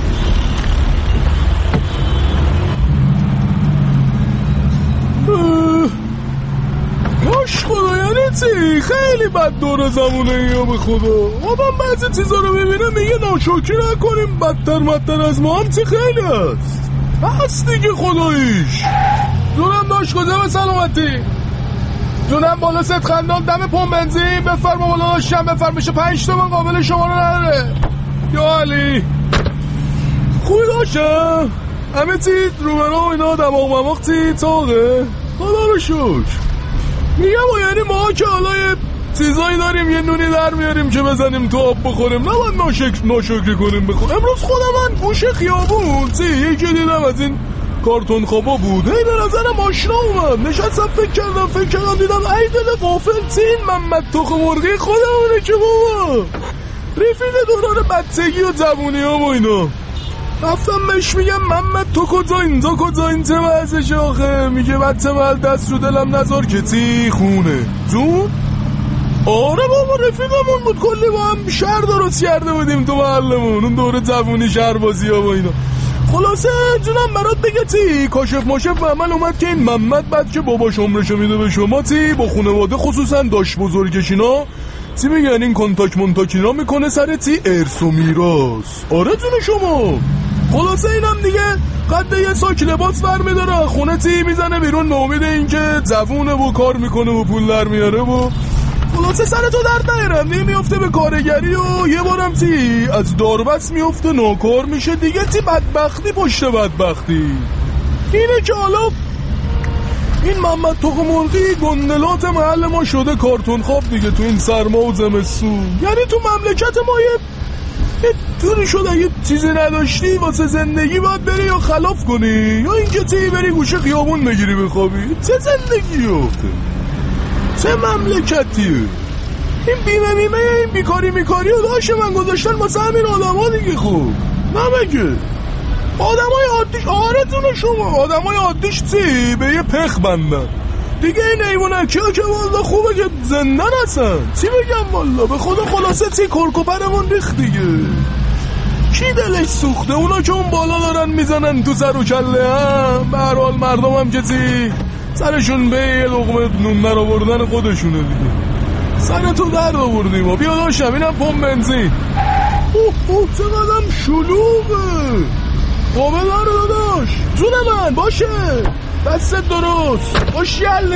باش خدایانتی خیلی بد دور زمونه ایا به خدا. آدم بعضی چیزا رو ببینه میگه ناشکری نکنیم، بدتر از ما هم خیلی هست. هست دیگه خداییش. جونم داشت کجا به سلامتی. جونم بالا ست خندان دم پمپ بنزین بفرما بالا داشتم بفرمشه 5 تومن قابل شما رو نداره. یا علی خوبی داشتم همه چی روبرا و اینا دماغ چی تاقه خدا رو شکر. میگم یعنی ما که حالا یه چیزایی داریم یه نونی در میاریم که بزنیم تو آب بخوریم، نباید ناشکری کنیم بخوریم. امروز خودم من گوش خیابون یکی دیدم از این کارتون خوابا بود، هی به نظرم آشنا اومد. نشستم فکر کردم دیدم ای دل غافل این محمد تخم مرغی خودمونه که بابا رفیق دوران بچگی و جوونی ها و اینا. رفتم مش میگم محمد تو کجا این چه وضعش آخه؟ میگه بچه محل دست رو دلم نذار که تی خونه جون. آره بابا رفیقمون بود، کلی با هم شهر درست کرده بودیم تو محلمون، اون دوره جوونی شهر بازی ها و اینا. خلاصه جونم برات بگه تی کاشف ماشف به عمل اومد که این محمد بعد که باباش عمرشو میده به شما تی با خانواده خصوصا داشت بزرگشینا تی میگن این کنتاک منتاکینا میکنه سر تی ارث و میراث. آره جون شما. خلاصه اینم دیگه قد یه ساک لباس برمیداره خونه تی میزنه بیرون به امید اینکه جوونه و کار میکنه و پول در میاره و خلاصه سر تو درد نیارم میفته به کارگری و یه بارم تی از داربست میفته ناکار میشه دیگه تی بدبختی پشت بدبختی. اینه که حالا این محمد تخم‌مرغی گندلات محل ما شده کارتون خواب دیگه تو این سرما و زمستون. یعنی تو مملکت ما یه طوری شده یه چیزی نداشتی واسه زندگی باید بری یا خلاف کنی یا اینکه تی بری گوشه خیابون بگیری بخوابی. چه زندگی افته، چه مملکتیه این بیمه این بیکاری میکاری و داشته من گذاشتن واسه همین آدم ها دیگه. خوب نمگه آدمای عادیش آرتون شما آدمای عادیش تی به یه پخ بندن دیگه. این ایوانکی ها که والله خوبه که زندن هستن چی بگم والله به خدا. خلاصه تی کرکوپرمون ریخت دیگه. کی دلش سوخته؟ اونا که اون بالا دارن میزنن تو سر و کله هم. به هر حال مردم هم که تی سرشون به یه لقمه نون در آوردن خودشونه دیگه. سر تو در آوردیم و بیا داشتم اینم پمپ بنزین. چقدرم شلوغه. قابل داره داداش جون من باشه دستت درست خوش گلی.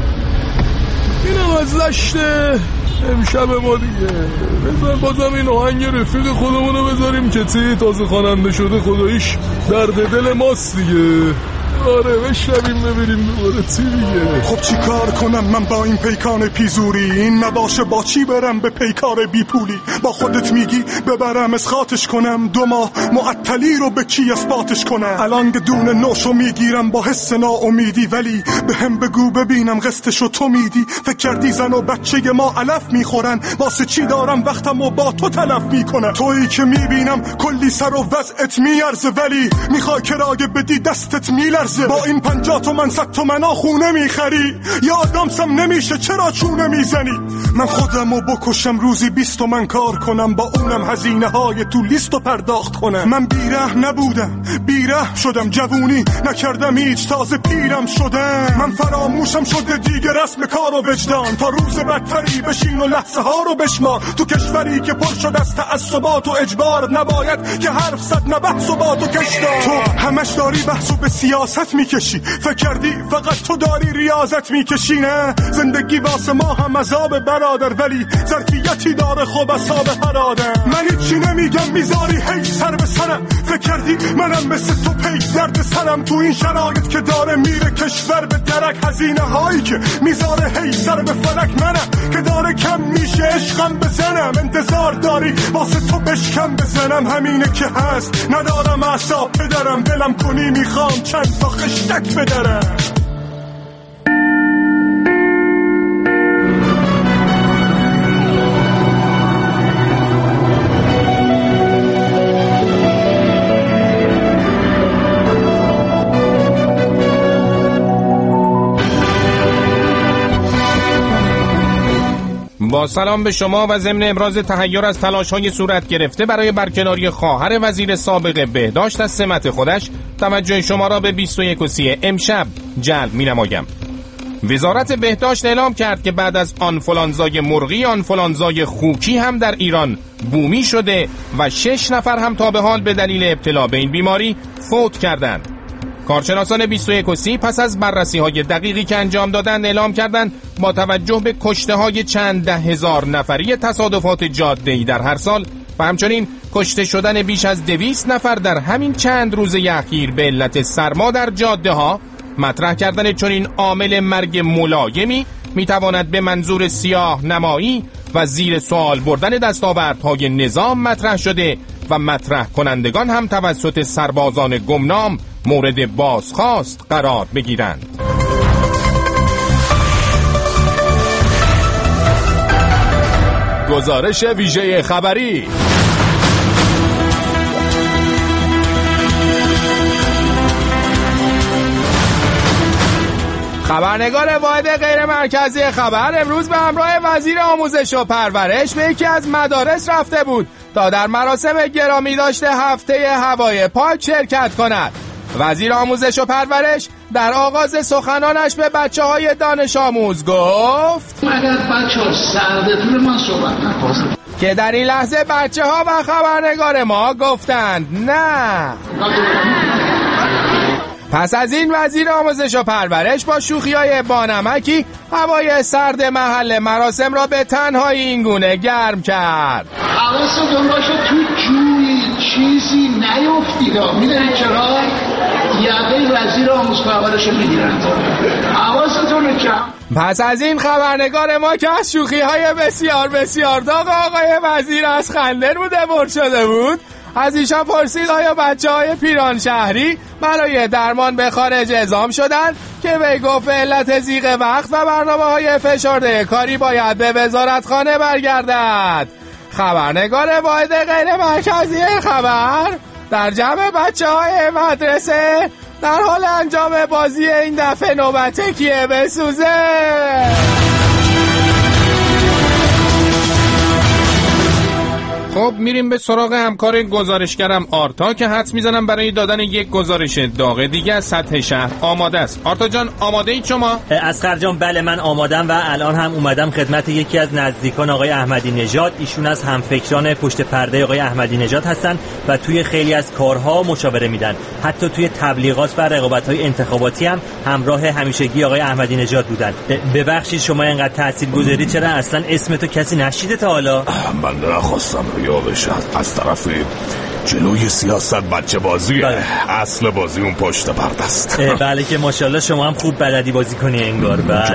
اینم از لشته امشب ما دیگه. بذار بازم این آهنگ رفیق خودمونو بذاریم که تی تازه خواننده شده خداییش درد دل ماست دیگه. آره بشنویم ببینیم دوباره چی میگه. خب چی کار کنم من با این پیکان پیزوری؟ این نباشه با چی برم به پیکار بی پولی؟ با خودت میگی ببرم اسخاتش کنم 2 ماه معطلی رو به کی اثباتش کنم؟ الان بدون نوشو میگیرم با حس ناامیدی ولی به هم بگو ببینم قسطشو تو میدی. فکر کردی زن و بچه ما علف میخورن واسه چی دارم وقتمو با تو تلف میکنم؟ تویی که میبینم کلی سر و وضعت میارزه ولی میخوای کرایه بدی دستت میلرزه. با این 50 تومن 100 تومن خونه میخری یا آدامسم نمیشه چرا چونه میزنی؟ من خودمو بکشم روزی 20 تومن کار کنم با اونم هزینه های تو لیستو پرداخت کنم. من بیره نبودم بیره شدم جوونی نکردم هیچ تازه پیرم شدم. من فراموشم شده دیگه رسم کار و وجدان تا روز بدتری بشین و لحظه ها رو بشمار. تو کشوری که پر شده از تعصبات و اجبار نباید که حرف زد نه بحث و باد و کشدار. تو همش داری بحث و به سیاست میکشی فکر کردی فقط تو داری ریاضت میکشی؟ نه زندگی واسه ما هم عذاب برادر ولی ظرفیتی داره خوب عصاب هر آدم. من هیچی نمیگم میذاری هی سر به سرم. فکر کردی منم مثل تو پیک درد سرم تو این شرایط که داره میره کشور به درک. هزینه هایی که میذاره هی سر به فلک منم که داره کم میشه عشقم بزنم. انتظار داری واسه تو بشکم بزنم همینه که هست ندارم اعصاب پدرم. دلم کنی میخوام چند تا خشتک بدرم. با سلام به شما و ضمن ابراز تحیر از تلاش‌های صورت گرفته برای برکناری خواهر وزیر سابق بهداشت از سمت خودش توجه شما را به 21:30 امشب جلب می‌نمایم. وزارت بهداشت اعلام کرد که بعد از آنفولانزای مرغی آنفولانزای خوکی هم در ایران بومی شده و 6 نفر هم تا به حال به دلیل ابتلا به این بیماری فوت کردند. کارشناسان 21:30 پس از بررسی‌های دقیقی که انجام دادند اعلام کردند با توجه به کشته‌های چند ده هزار نفری تصادفات جاده‌ای در هر سال و همچنین کشته شدن بیش از 200 نفر در همین چند روز اخیر به علت سرما در جاده‌ها، مطرح کردن چنین عامل مرگ ملایمی میتواند به منظور سیاه نمایی و زیر سوال بردن دستاوردهای نظام مطرح شده و مطرح کنندگان هم توسط سربازان گمنام مورد بازخواست قرار بگیرند. گزارش ویژه خبری. خبرنگار واحد غیر مرکزی خبر امروز به همراه وزیر آموزش و پرورش به یکی از مدارس رفته بود تا در مراسم گرامی داشته هفته هوای پاک شرکت کند. وزیر آموزش و پرورش در آغاز سخنانش به بچه‌های دانش آموز گفت اگر بچه‌ها سردتون من صحبت نکنم که در این لحظه بچه‌ها و خبرنگار ما گفتند نه. پس از این وزیر آموزش و پرورش با شوخی‌های بانمکی هوای سرد محل مراسم را به تنهایی این گونه گرم کرد. حواستون باشه تو جوی چیزی نیفتید. میدونید چرا؟ یقه وزیر آموزش و پرورش رو میگیرند. حواستون جمع. پس از این خبرنگار ما که از شوخی‌های بسیار بسیار داغ آقای وزیر از خنده روده‌بر شده بود، از ایشان پرسید آیا بچه‌های پیران شهری برای درمان به خارج اعزام شدند که وی گفت به علت ضیق وقت و برنامه‌های فشرده کاری باید به وزارتخانه برگردد. خبرنگار واحد غیر مرکزی خبر در جمع بچه‌های مدرسه در حال انجام بازی این دفعه نوبت کیه بسوزه. خب میریم به سراغ همکار گزارشگرم آرتا که حدس میزنم برای دادن یک گزارش داغ دیگه از سطح شهر آماده است. آرتا جان آماده اید شما؟ اسقر جان بله من آمادم و الان هم اومدم خدمت یکی از نزدیکان آقای احمدی نژاد. ایشون از همفکران پشت پرده آقای احمدی نژاد هستن و توی خیلی از کارها مشاوره میدن. حتی توی تبلیغات و رقابت‌های انتخاباتی هم همراه همیشگی آقای احمدی نژاد بودن. ببخشید شما اینقدر تاثیرگذاری چرا اصلا اسمتو کسی نشیده تا حالا؟ من نخواستم یا بشد از طرف جلوی سیاست بچه بازیه. اصل بازی اون پشت پرده است. بله که ماشاءالله شما هم خوب بلدی بازی کنی انگار.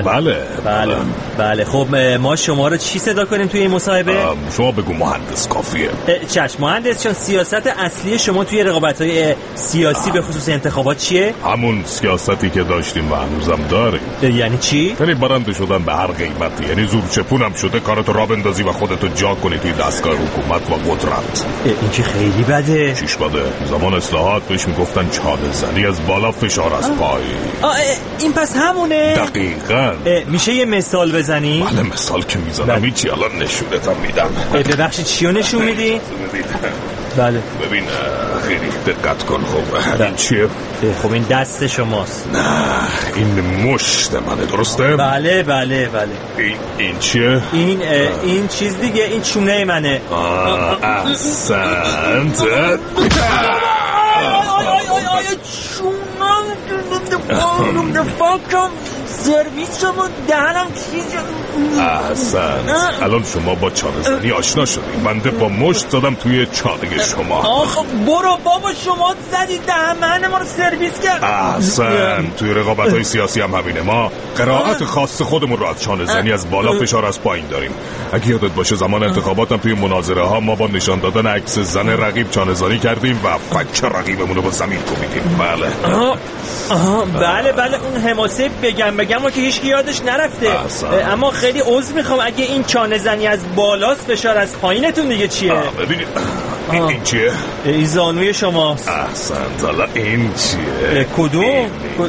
بله خب ما شما رو چی صدا کنیم توی این مصاحبه؟ شما بگو مهندس کافیه. چشم مهندس چون سیاست اصلی شما توی رقابت‌های سیاسی به خصوص انتخابات چیه؟ همون سیاستی که داشتیم و هنوزم داریم. یعنی چی؟ یعنی برنده شدن به هر قیمتی. یعنی زور چپونم شده کارتو راه بندازی و خودتو جا کنی توی دستگاه حکومت و قدرت. این که خیلی بده. چیش بده؟ زمان اصلاحات بهش میگفتن چاله زنی از بالا فشار از پای. این پس همونه؟ دقیقاً. میشه یه مثال بزنی؟ بله مثال که میزنم هیچی الان نشونتم میدم. ببخشید چیو نشون میدی؟ بله ببین خیلی دقت کن. خب این چیه؟ خب این دست شماست. نه این مشت منه درسته؟ بله این چیه؟ این چیز دیگه این چونه منه. احسنت. چونم فاکم سرویس شما دهنم چیز. احسن. الان شما با چانه زنی آشنا شدید. بنده با مشت زدم توی چانه شما. آخه برو بابا شما زدی دهن ما رو سرویس کرد. احسن. توی رقابت‌های سیاسی هم همینه. ما قرائت خاص خودمون رو از چانه زنی از بالا فشار از پایین داریم. اگه یادت باشه زمان انتخاباتم توی مناظره ها ما با نشان دادن عکس زن رقیب چانه زنی کردیم و فک رقیبمون رو با زمین کوبیدیم. بله اون حماسه بگم و که هیچ کی یادش نرفته. اما خیلی عذر میخوام اگه این چانه زنی از بالاست فشار از پایینتون دیگه چیه؟ ببینید این چیه؟ این زانوی شماست. احسنت. حالا این چیه؟ کدوم؟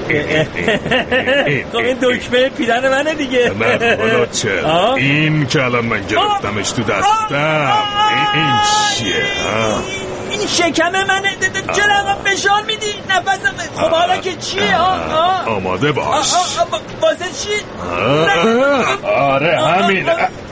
خب این دکمه پیرن منه دیگه. نه حالا چه؟ این که الان من گرفتمش تو دستم. این چیه؟ این شکم منه. چرا هم فشار میدی نفسم؟ خب حالا که چیه؟ آماده باش. واسه چی؟ آره همین.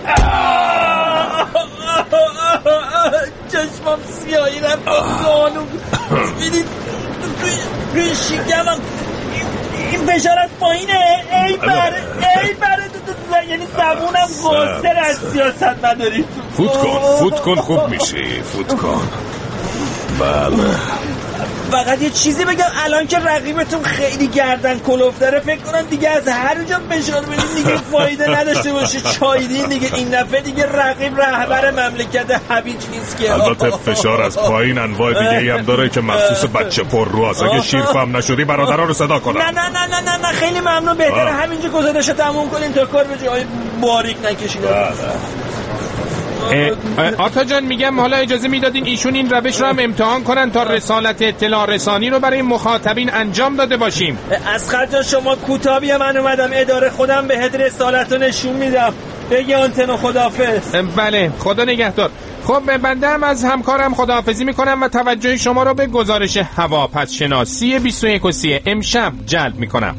چشمم سیاهی رفت زانو. بیدید روی شکمم این فشار از پایینه. ای بره یعنی زبونم قاصر از سیاست مداری. فوت کن خوب میشی. فوت کن. بله فقط یه چیزی بگم الان که رقیبتون خیلی گردن کلوفتره فکر کنم دیگه از هر جا فشار بدین دیگه فایده نداشته باشه. چایدین دیگه این دفعه دیگه رقیب رهبر مملکت هویج نیست که. البته فشار از پایین انواع دیگه‌ای هم داره که مخصوص بچه پر رو است. اگه شیرفهم نشدی برادرها رو صدا کنن. نه خیلی ممنون. بهتره همینجا گزارش تموم کنین تا کار به جای باریک نکشید. آرتا جان میگم حالا اجازه میدادین ایشون این روش رو هم امتحان کنن تا رسالت اطلاع رسانی رو برای مخاطبین انجام داده باشیم. اسخر جان شما کوتابی من اومدم اداره، خودم بهت رسالت رو نشون میدم. بگی آنتن خداحافظ. بله خدا نگهدار. خب بنده هم از همکارم خداحافظی میکنم و توجه شما رو به گزارش هواپس شناسی 21 امشب جلب میکنم.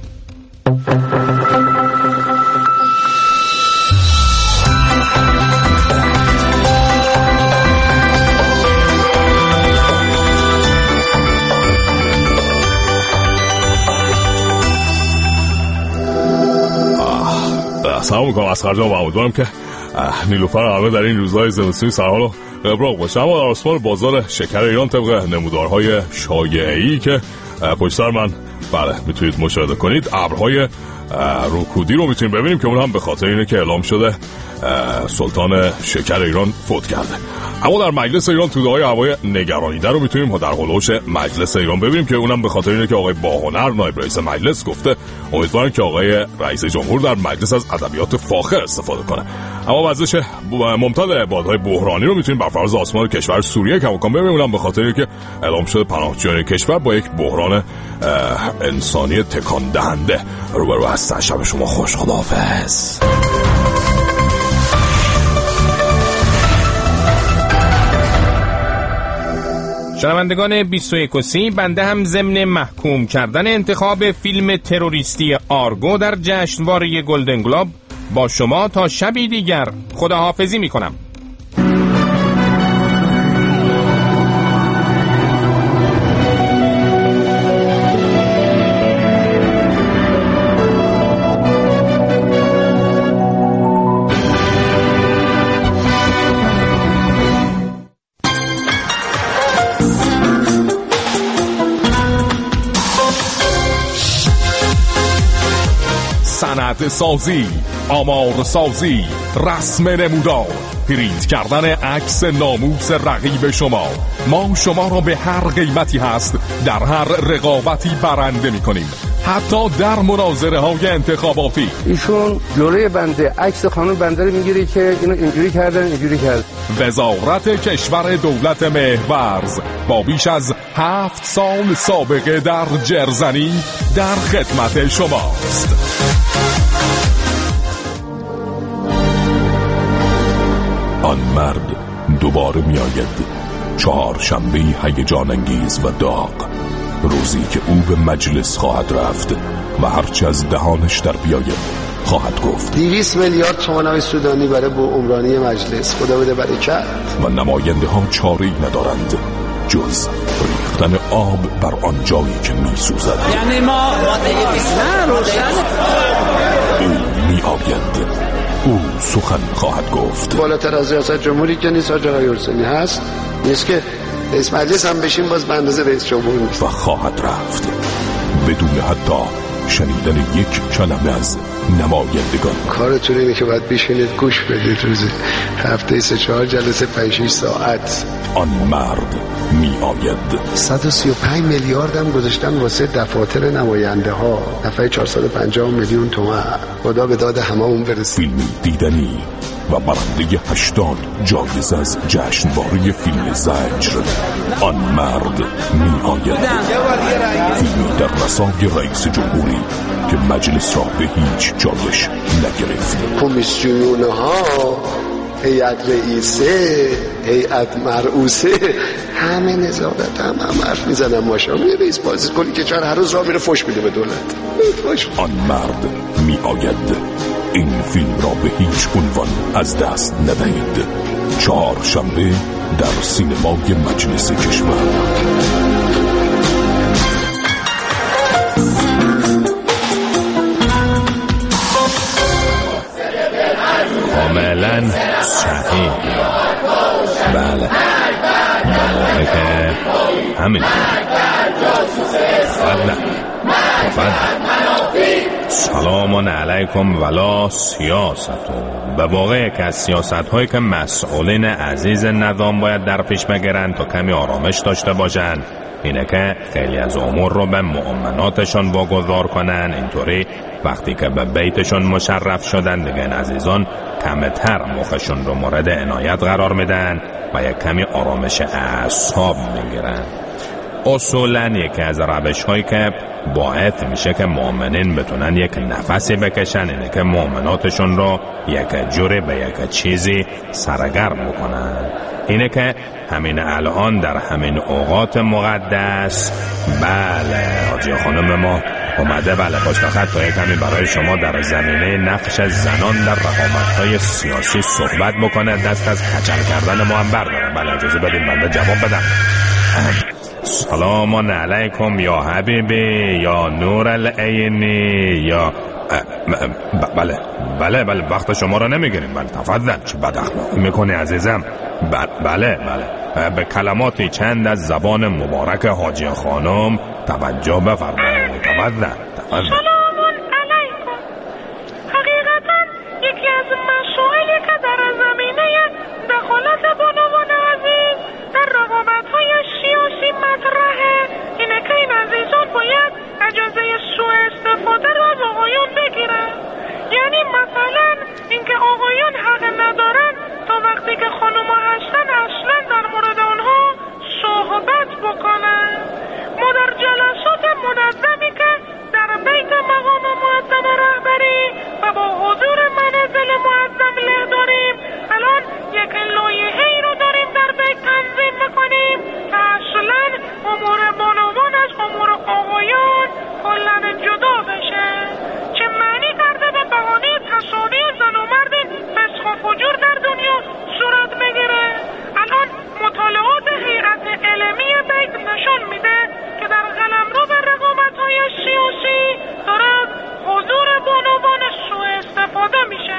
سلام میکنم اسخر جان و امیدوارم که نیلوفر همه در این روزهای زمستونی سرحال و ابراق باشه. اما در آسمان بازار شکر ایران طبق نمودارهای شایعی که پشت سر من میتونید مشاهده کنید، ابرهای رکودی رو میتونید ببینیم که اون هم به خاطر اینه که اعلام شده سلطان شکر ایران فوت کرده. اما در مجلس ایران توده‌های هوای نگرانیده رو میتونیم در هولوش مجلس ایران ببینیم که اونم به خاطر اینه که آقای باهنر نایب رئیس مجلس گفته امیدوارم که آقای رئیس جمهور در مجلس از ادبیات فاخر استفاده کنه. اما وضعش ممتد بادهای بحرانی رو میتونیم بر فراز آسمان کشور سوریه کماکان ببینیم، اونم به خاطر اینکه اعلام شده پناهجویان کشور با یک بحران انسانی تکان دهنده روبرو هستن. شب شما خوش، خداحافظ. شنوندگان 21 بنده هم ضمن محکوم کردن انتخاب فیلم تروریستی آرگو در جشنواره گلدن گلوب با شما تا شبی دیگر خداحافظی میکنم. سند سازی، آمار سازی، رسم نمودار، پرینت کردن عکس ناموس رقیب شما. ما شما را به هر قیمتی هست در هر رقابتی برنده می کنیم، حتی در مناظره های انتخاباتی. ایشون جلوی بنده عکس خانم بنده رو میگیری که اینو اینجوری کردن اینجوری کرد. وزارت کشور دولت مهورز با بیش از 7 سال سابقه در جرزنی در خدمت شماست. آن مرد دوباره می آید، چهارشنبه هیجان انگیز و داغ، روزی که او به مجلس خواهد رفت و هرچی از دهانش در بیاید خواهد گفت. 200 میلیارد تومان سودانی برای عمرانی مجلس، خدا بده برکت. و نماینده ها چاره‌ای ندارند جز ریختن آب بر آن جایی که می سوزد. یعنی ما او می آید، او سخن خواهد گفت. بالاتر از ریاست جمهوری که نیست حاج آقای حسینی هست، نیست که رئیس مجلس هم بشیم باز به اندازه رئیس جمهور نیست. و خواهد رفت بدون حتی شنیدن یک کلمه از نمایندگان. کارتون اینه که باید بشینید گوش بدید، روزی هفته 3-4 جلسه 5-6 ساعت. آن مرد می آید. 135 میلیارد هم گذاشتن واسه دفاتر نماینده ها، دفعه 450 میلیون تومان. خدا به داد هممون برسه. فیلمی دیدنی و برنده 80 جایزه از جشنواره فیلم زجر. آن مرد می آید. فیلمی در رسای رئیس جمهوری که مجلس را به هیچ جایش نگرفت. کمیسیون ها، هیئت رئیسه، هیئت مرئوسه، همه نظارت هم حرف میزنن. ماشا یه رئیس بازی کنی که چهار هر روز راه میره فوش میده به دولت. آن مرد می آید. این فیلم را به هیچ عنوان از دست ندهید. چهارشنبه در سینمای مجلس کشور. کاملا صحیح. بله که همین سلام علیکم ولا سیاست. به واقع که از سیاست هایی که مسئولین عزیز نظام باید در پیش بگیرند تا کمی آرامش داشته باشند اینه که خیلی از امور رو به مؤمناتشون واگذار کنن. اینطوری وقتی که به بیتشون مشرف شدن دیگه این عزیزان کمتر مخشون رو مورد عنایت قرار میدن و یک کمی آرامش اعصاب میگیرن. اصولاً یکی از روش‌هایی که باعث میشه که مؤمنین بتونن یک نفسی بکشن اینه که مؤمناتشون رو یک جوری به یک چیزی سرگرم بکنن. اینه که همین الان در همین اوقات مقدس بله حاجی خانم ما اومده بله پشت خط تا یک کمی برای شما در زمینه نقش زنان در رقابت‌های سیاسی صحبت بکنه. دست از کچل کردن ما هم برداره. بله اجازه بدین بنده جواب بدم. سلام علیکم یا حبیبی یا نور العینی یا بله وقت شما رو نمیگیریم. بله تفضل. چه بد اخلاقی میکنی عزیزم. بله به کلماتی چند از زبان مبارک حاجی خانم توجه بفرمایید. تفضل. سلام علیکم. حقیقتا یکی از مسائلی که در زمینه دخالت بانوان عزیز در رقابت‌های سیاسی مطرحه اینه که این عزیزان باید اجازه سوء استفاده رو از آقایون بگیرن. یعنی مثلا اینکه آقایون حق ندارن تا وقتی که خانوما هستن اصلا در مورد اونها صحبت بکنن. ما در جلسات منظمی که در بیت مقام معظم رهبری و با حضور منازل معظم له داریم الان یک لایحه‌ای رو داریم در بیت تنظیم میکنیم که اصلا امور بانوان از امور آقایان کلاً جدا بشه. چه معنی کرده به بهانه تساوی زن و مرد فسق و فجور در دنیا صورت بگیره؟ الان مطالعات هیئت علمی بیت نشان میده که در قلمرو به رقابت‌های سیاسی داره از حضور بانوان سوء استفاده میشه.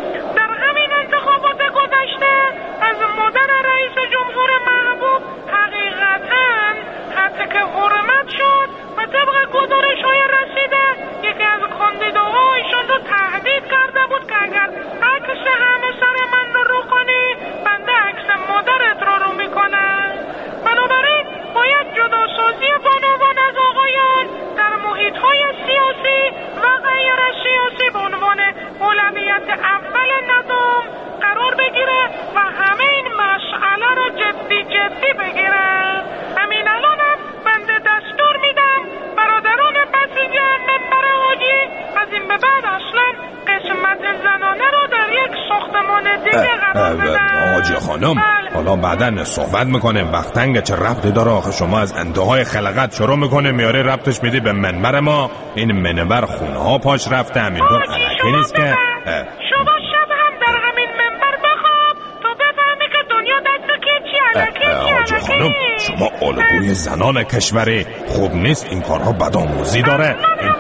در همین انتخابات گذشته از مادر رئیس جمهور محبوب حقیقتاً حتی که حرمت شد و طبق گزارش‌های رسیده یکی از کاندیداها ایشان رو تهدید کرده بود که اگر عکس همسر من رو کنی بنده عکس مادرت رو میکنم. بنابراین باید جداسازی بانوان از آقایان در محیط‌های سیاسی و غیر سیاسی به عنوان اولویت اول نظام قرار بگیره و همه این مسئله رو جدی بگیرن. همین الانم بنده دستور میدم برادران بسیج منبر حاجی از این به بعد اصلا قسمت زنانه رو در یک ساختمان دیگه قرار بدن. حاجی خانم حالا بعدن صحبت میکنیم. وقت تنگه. چه ربطی داره آخه شما از انتهای خلقت شروع میکنه میاره ربطش میدی به منبر ما. این منبر خونه ها پاش رفته همینطور علکی نیست که شما شب هم در همین منبر بخواب تا بفهمی که دنیا دست که چی علکی. حاجی خانم شما الگوی زنان کشوری خوب نیست. این کارها بدآموزی داره.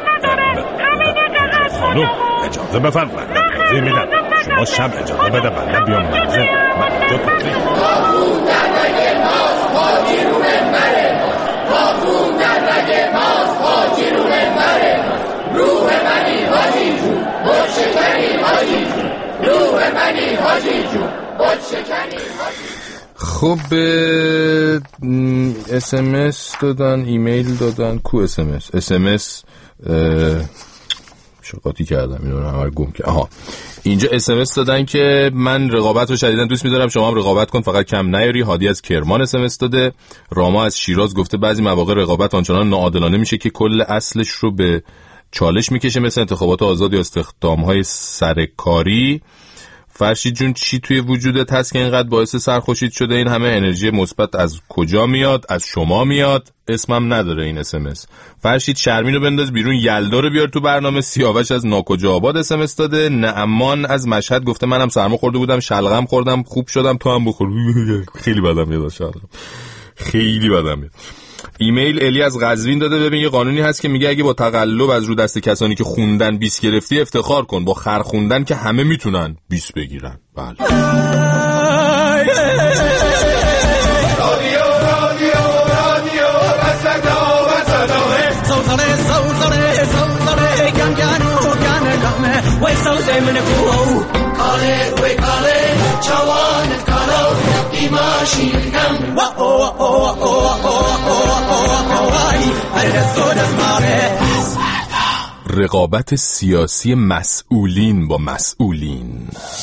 حاجی خانم اجازه بفرمایید من توضیح میدم. شما شب اجازه بده بنده بیام منزل. من اینجا توضیح روح منی حاجی جون بود شکنی حاجی جون روح منی حاجی جون بود شکنی حاجی. خب به SMS دادن، ایمیل دادن. کو SMS شقاطی کردم اینو رو همه گم کردم. اینجا SMS دادن که من رقابت رو شدیداً دوست می‌دارم، شما هم رقابت کن فقط کم نیاری. هادی از کرمان SMS داده. راما از شیراز گفته بعضی مواقع رقابت آنچنان ناعادلانه میشه که کل اصلش رو به چالش میکشه، مثل انتخابات آزاد یا استخدام‌های سرکاری. فرشید جون چی توی وجودت هست که اینقدر باعث سرخوشید شده؟ این همه انرژی مثبت از کجا میاد؟ از شما میاد؟ اسمم نداره این SMS. فرشید شرمین رو بنداز بیرون، یلدا رو بیار تو برنامه. سیاوش از ناکجا آباد SMS داده. نعمان از مشهد گفته منم سرما خورده بودم، شلغم خوردم، خوب شدم، تو هم بخور. خیلی بدم میاد شلغم، خیلی بدم میاد. ایمیل الی از قزوین داده ببین یه قانونی هست که میگه اگه با تقلب از رو دست کسانی که خوندن 20 گرفتی افتخار کن، با خر خوندن که همه میتونن 20 بگیرن. بله. بی ماشینم رقابت سیاسی مسئولین با مسئولین.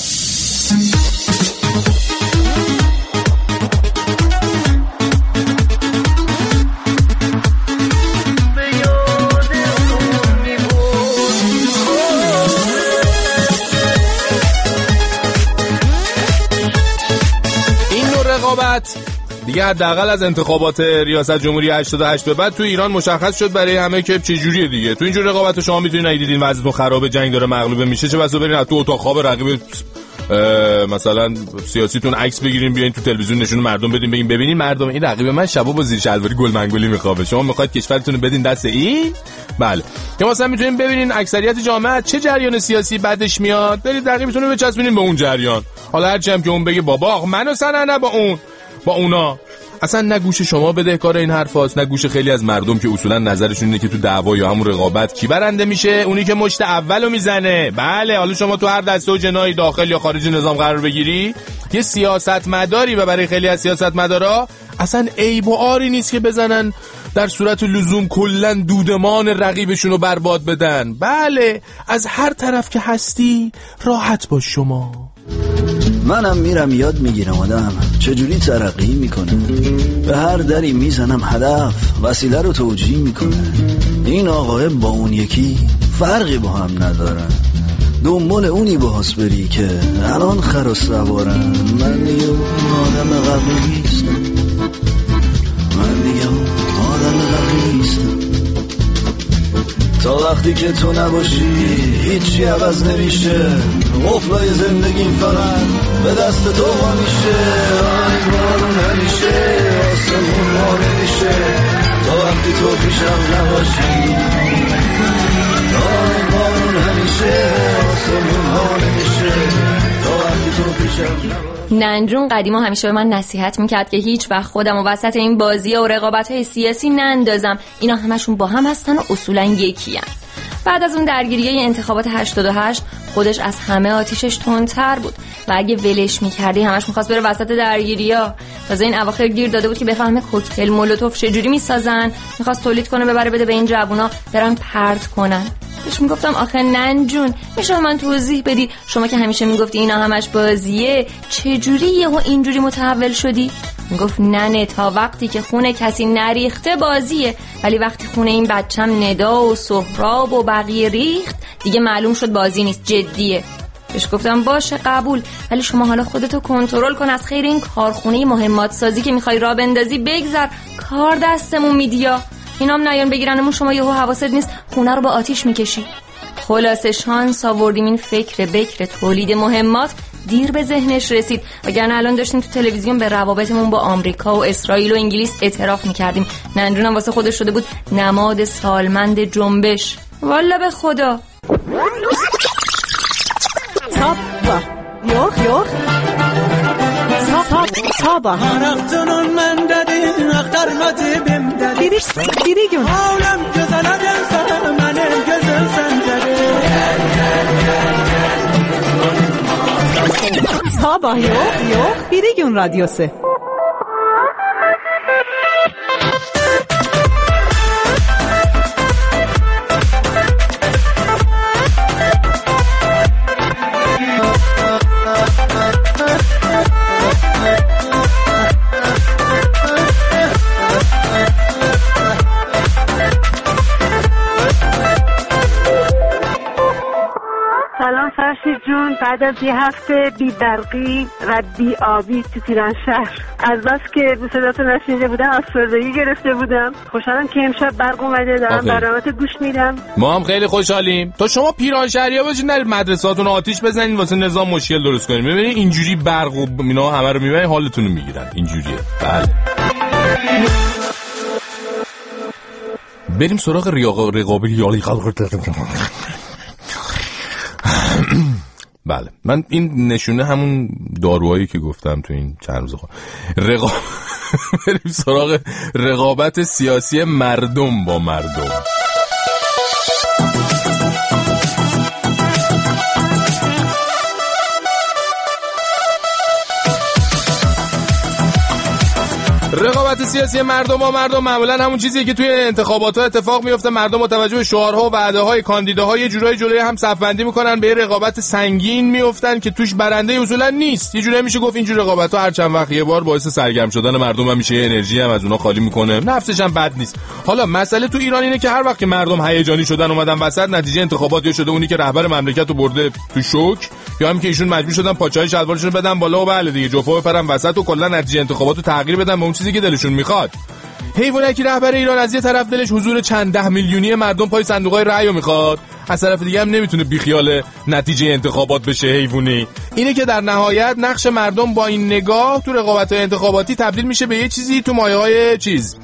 دیگه حداقل از انتخابات ریاست جمهوری 88 به بعد تو ایران مشخص شد برای همه که چه جوریه دیگه. تو اینجور رقابت شما میتونید ندیدین وضعیتون خرابه، جنگ داره مغلوبه میشه، چه بسا برین تو اتاق خواب رقیب مثلا سیاسیتون عکس بگیرین بیاین تو تلویزیون نشون مردم بدین بگین ببینین مردم این رقیب من شبا با زیر شلواری گل منگولی میخوابه، شما میخواید کشورتون رو بدین دست این. بله که مثلا میتونین ببینین اکثریت جامعه چه جریان سیاسی بعدش میاد، برید رقیبتون رو بچسبونین به اون جریان. حالا هر چیم که اون بگه بابا منو سننه با اونا، اصلا نه گوش شما بدهکار این حرفاست نه گوش خیلی از مردم که اصولا نظرشون اینه که تو دعوا یا همون رقابت کی برنده میشه، اونی که مشت اولو میزنه. بله حالا شما تو هر دسته و جناحی داخل یا خارج نظام قرار بگیری، یه سیاستمداری و برای خیلی از سیاستمدارا اصلا عیب و عاری نیست که بزنن در صورت لزوم کلن دودمان رقیبشون رو برباد بدن. بله از هر طرف که هستی راحت باش شما. منم میرم یاد میگیرم آدم چجوری ترقی میکنه، به هر دری میزنم هدف وسیله رو توجیه میکنه. این آقای با اون یکی فرقی با هم ندارن، دنبال اونی باهاس بری که الان خر و سوارن. من دیگه آدم قبلیستم، من دیگه آدم قبلیستم. تا وقتی که تو نباشی هیچی عوض نمیشه، قفلای زندگیم فقط به دست تو ها میشه. آی بارون همیشه آسمون ها نمیشه، تا وقتی تو پیشم نباشی. آی بارون همیشه آسمون ها نمیشه، تا وقتی تو پیشم نباشی. ننجون قدیما همیشه به من نصیحت میکرد که هیچ وقت خودم و وسط این بازی و رقابت‌های سیاسی نندازم، اینا همشون با هم هستن و اصولا یکی هستن. بعد از اون درگیری انتخابات 88 خودش از همه آتیشش تندتر بود و اگه ولش میکردی همش میخواست بره وسط درگیری‌ها. تازه این اواخر گیر داده بود که بفهمه کوکتل مولوتوف چجوری میسازن، میخواست تولید کنه ببره بده به این جوونا برن پرت کنن. بهش میگفتم آخه ننجون میشه من توضیح بدی، شما که همیشه میگفتی اینا همش بازیه چجوری یهو اینجوری متحول شدی؟ میگفت نه تا وقتی که خونه کسی نریخته بازیه، ولی وقتی خونه این بچم ندا و سهراب و بقیه ریخت دیگه معلوم شد بازی نیست جدیه. بهش گفتم باشه قبول، ولی شما حالا خودتو کنترل کن، از خیر این کارخونه مهمات سازی که میخوای راه بندازی بگذر، کار دستمون میدیا. اینام نیان بگیرنمون شما یهو حواست نیست خونه رو با آتیش میکشی. خلاصه شانس آوردیم این فکر بکر تولید مهمات دیر به ذهنش رسید، وگرنه الان داشتیم تو تلویزیون به روابطمون با آمریکا و اسرائیل و انگلیس اعتراف میکردیم. ننجونم واسه خودش شده بود نماد سالمند جنبش. والا به خدا. صبا یخ یخ صبا Anahtarın mendedin aktarmadı bimdedi Biri gün Alem güzel adelsen benim gözüm sendedi Sabah yok Biri gün radyosu سلام فرشید جون، بعد از یه هفته بی برقی و بی آبی تو پیرانشهر از بس که صداتو نشنیده بودم افسردگی گرفته بودم. خوشحالم که امشب برق اومده، دارم برنامه‌تو گوش میدم. ما هم خیلی خوشحالیم. تا شما پیرانشهریا باشین نرید مدرسه‌هاتون آتیش بزنین واسه نظام مشکل درست کنین. ببینید اینجوری برق و اینا همه رو میبرین حالتون رو میگیرن. اینجوریه. بله. بریم سراغ بله من این نشونه همون داروهایی که گفتم تو این چند روز بریم سراغ رقابت سیاسی مردم با مردم. رقابت سیاسی مردم با مردم معمولا همون چیزیه که توی انتخابات‌ها اتفاق میفته. مردم با توجه به شعارها و وعده‌های کاندیداها یه جورایی جلوی هم صف‌بندی میکنن، به رقابت سنگین میافتن که توش برنده اصولا نیست. یه جوری میشه گفت اینجور رقابت‌ها هر چند وقت یه بار باعث سرگرم شدن مردم هم میشه، انرژی هم از اونها خالی میکنه، نفسش هم بد نیست. حالا مسئله تو ایران اینه که هر وقت که مردم هیجانی شدن اومدن وسط، نتیجه انتخابات یا شده اونی که رهبر مملکت رو برده تو شوک، یا هم که ایشون مجبور شدن پاچه‌های شلوارشون رو بدن بالا و بله دیگه جفا بپرن وسط و کلا نتیجه انتخابات رو تغییر بدن به اون چیزی که دلشون میخواد. حیوانکی رهبر ایران از یه طرف دلش حضور چند ده میلیونی مردم پای صندوق‌های رأی میخواد، از طرف دیگه هم نمیتونه بیخیال نتیجه انتخابات بشه. حیوانی اینه که در نهایت نقش مردم با این نگاه تو رقابت‌های انتخاباتی تبدیل میشه به یه چیزی تو مایه‌های چیز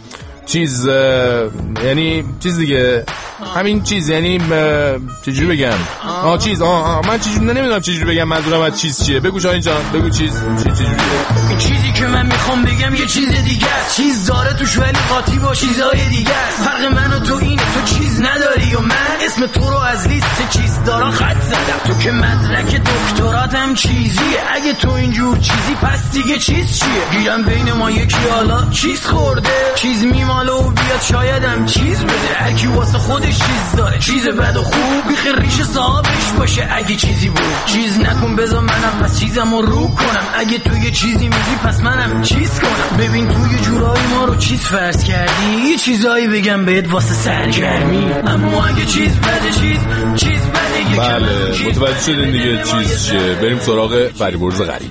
یعنی چیز دیگه، همین چیز، یعنی چجوری بگم من چجوری نمیدونم چجوری بگم، منظورم از چیز چیه. بگو شاهین جان، بگو چجوریه این چیزی که من میخوام بگم یه چیز دیگه است، چیز داره توش ولی قاطی با چیزای دیگه است. فرق من و تو اینه، تو چیز نداری و من اسم تو رو از لیست چیز دارا خط زدم. تو که مدرک دکتراتم چیزیه، اگه تو اینجور چیزی پس دیگه چیز چیه؟ گیرم بین ما یکی حالا چیز خورده، چیز میماله و بیاد شایدم چیز بده. هر کی واسه خودش چیز داره، چیز بد و خوب بیخ ریش صاحبش باشه. اگه چیزی بود چیز نکن، بذار منم پس چیزمو رو کنم. اگه تو یه چیزی میگی پس منم چیز کنم. ببین تو یه جورایی ما رو چیز فرض کردی، یه چیزایی بگم بهت واسه سرگرمی، اما اگه چیز بده چیز بده. بله متوجه شدین دیگه چیز چیه. بریم سراغ فریبرز غریب.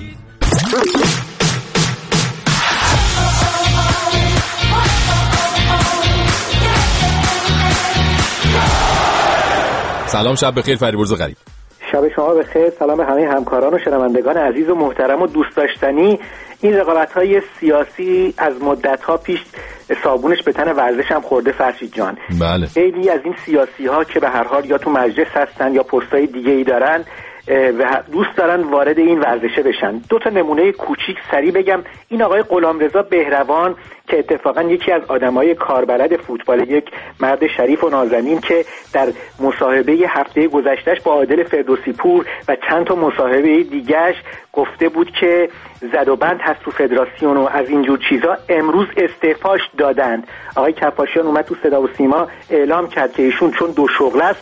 سلام، شب بخیر فریبرز غریب. شب شما بخیر، سلام به همه همکاران و شنوندگان عزیز و محترم و دوست داشتنی. این رقابت‌های سیاسی از مدت‌ها پیش صابونش به تن ورزش هم خورده فرشید جان. بله. خیلی از این سیاسی‌ها که به هر حال یا تو مجلس هستن یا پست‌های دیگه‌ای دارن و دوست دارن وارد این ورزشه بشن. دو تا نمونه کوچیک سریع بگم. این آقای غلامرضا بهروان که اتفاقا یکی از آدمای کاربلد فوتبال، یک مرد شریف و نازنین که در مصاحبه هفته گذشتهش با عادل فردوسی پور و چند تا مصاحبه دیگهش گفته بود که زد و بند هست تو فدراسیون و از اینجور چیزا. امروز استعفاش دادند. آقای کفاشیان اومد تو صدا و سیما اعلام کرد که ایشون چون دو شغل است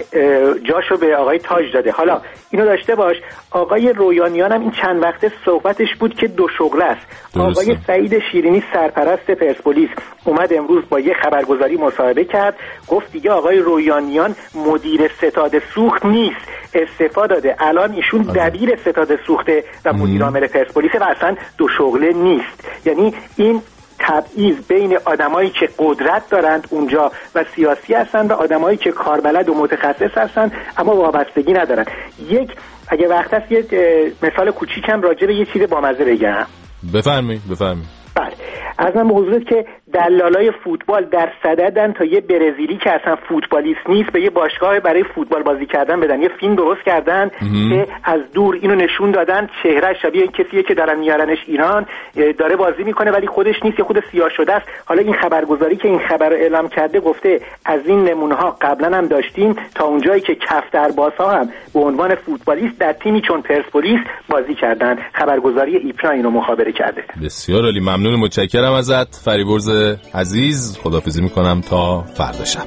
جاشو به آقای تاج داده. حالا اینو داشته باش، آقای رویانیان هم این چند وقته صحبتش بود که دو شغل است. آقای سعید شیرینی سرپرست پرسپولیس اومد امروز با یه خبرگزاری مصاحبه کرد، گفت دیگه آقای رویانیان مدیر ستاد سوخت نیست، استعفا داده، الان ایشون دبیر ستاد سوخته و مدیر عامل پرسپولیس و اصلا دو شغله نیست. یعنی این تبعیض بین آدمایی که قدرت دارند اونجا و سیاسی هستند و آدمایی که کاربلد و متخصص هستند اما وابستگی ندارند. یک اگه وقت هست یه مثال کوچیکم راجع به یه چیز بامزه بگم. بفرمایید. بله، عرضم به حضورت که دلالای فوتبال در صددن تا یه برزیلی که اصلا فوتبالیست نیست به یه باشگاه برای فوتبال بازی کردن بدن. یه فیلم درست کردن که از دور اینو نشون دادن، چهره شبیه این کسیه که دارن میارنش ایران، داره بازی میکنه ولی خودش نیست، یه خود سیاه شده است. حالا این خبرگزاری که این خبر رو اعلام کرده گفته از این نمونه ها قبلا هم داشتیم تا اونجایی که کفتربازها هم به عنوان فوتبالیست در تیمی چون پرسپولیس بازی کردن. خبرگزاری ایپنا اینو مخابره کرده. بسیار عالی، ممنون، متشکرم ازت فریبرز عزیز. خداحافظی میکنم تا فردا شب.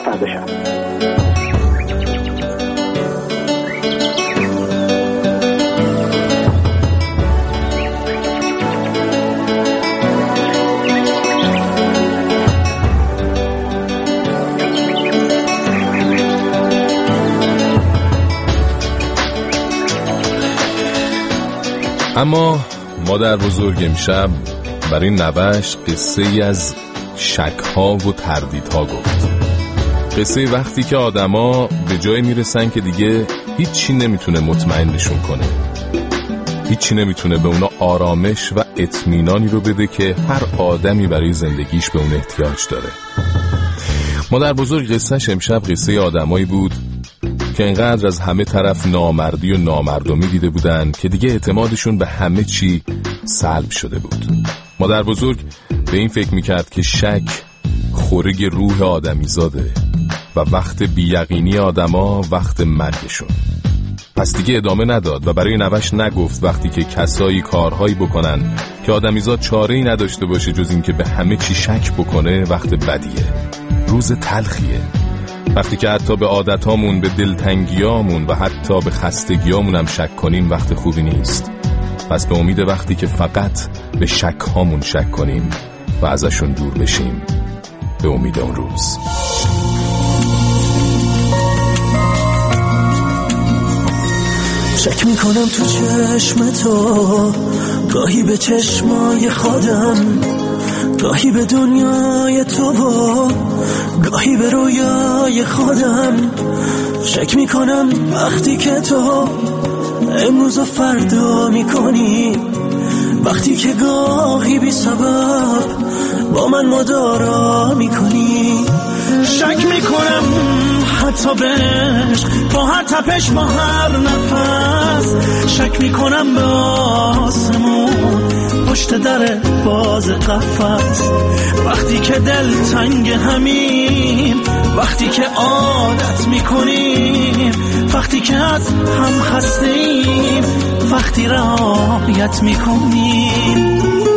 اما مادر بزرگ امشب برای نوش قصه ای از شک‌ها و تردیدها گفت. قصه وقتی که آدما به جای میرسن که دیگه هیچی نمیتونه مطمئنشون کنه، هیچی نمیتونه به اونا آرامش و اطمینانی رو بده که هر آدمی برای زندگیش به اون احتیاج داره. مادر بزرگ قصهش امشب قصه آدمایی بود که انقدر از همه طرف نامردی و نامردمی دیده بودن که دیگه اعتمادشون به همه چی سلب شده بود. مادر بزرگ به این فکر میکرد که شک خورگ روح آدمی زاده و وقت بی‌یقینی آدما وقت مرگشون. پس دیگه ادامه نداد و برای نوش نگفت وقتی که کسایی کارهایی بکنن که آدمیزاد چاره‌ای نداشته باشه جز این که به همه چی شک بکنه وقت بدیه، روز تلخیه. وقتی که حتی به عادتامون، به دلتنگیامون و حتی به خستگیامون هم شک کنیم وقت خوبی نیست. پس به امید وقتی که فقط به شک هامون شک کنیم و ازشون دور بشیم، به امید اون روز. شک میکنم تو چشم تو، گاهی به چشمای خودم، گاهی به دنیای تو و گاهی به رویای خودم. شک میکنم وقتی که تو امروز و فردا میکنی، وقتی که گاهی بی سبب با من مدارا میکنی. شک میکنم حتی به عشق، با هر تپش، با هر نفس. شک میکنم به آسمون پشت در باز قفس. وقتی که دل تنگ همیم، وقتی که عادت میکنیم، وقتی که از هم خستیم، وقتی رعایت میکنیم.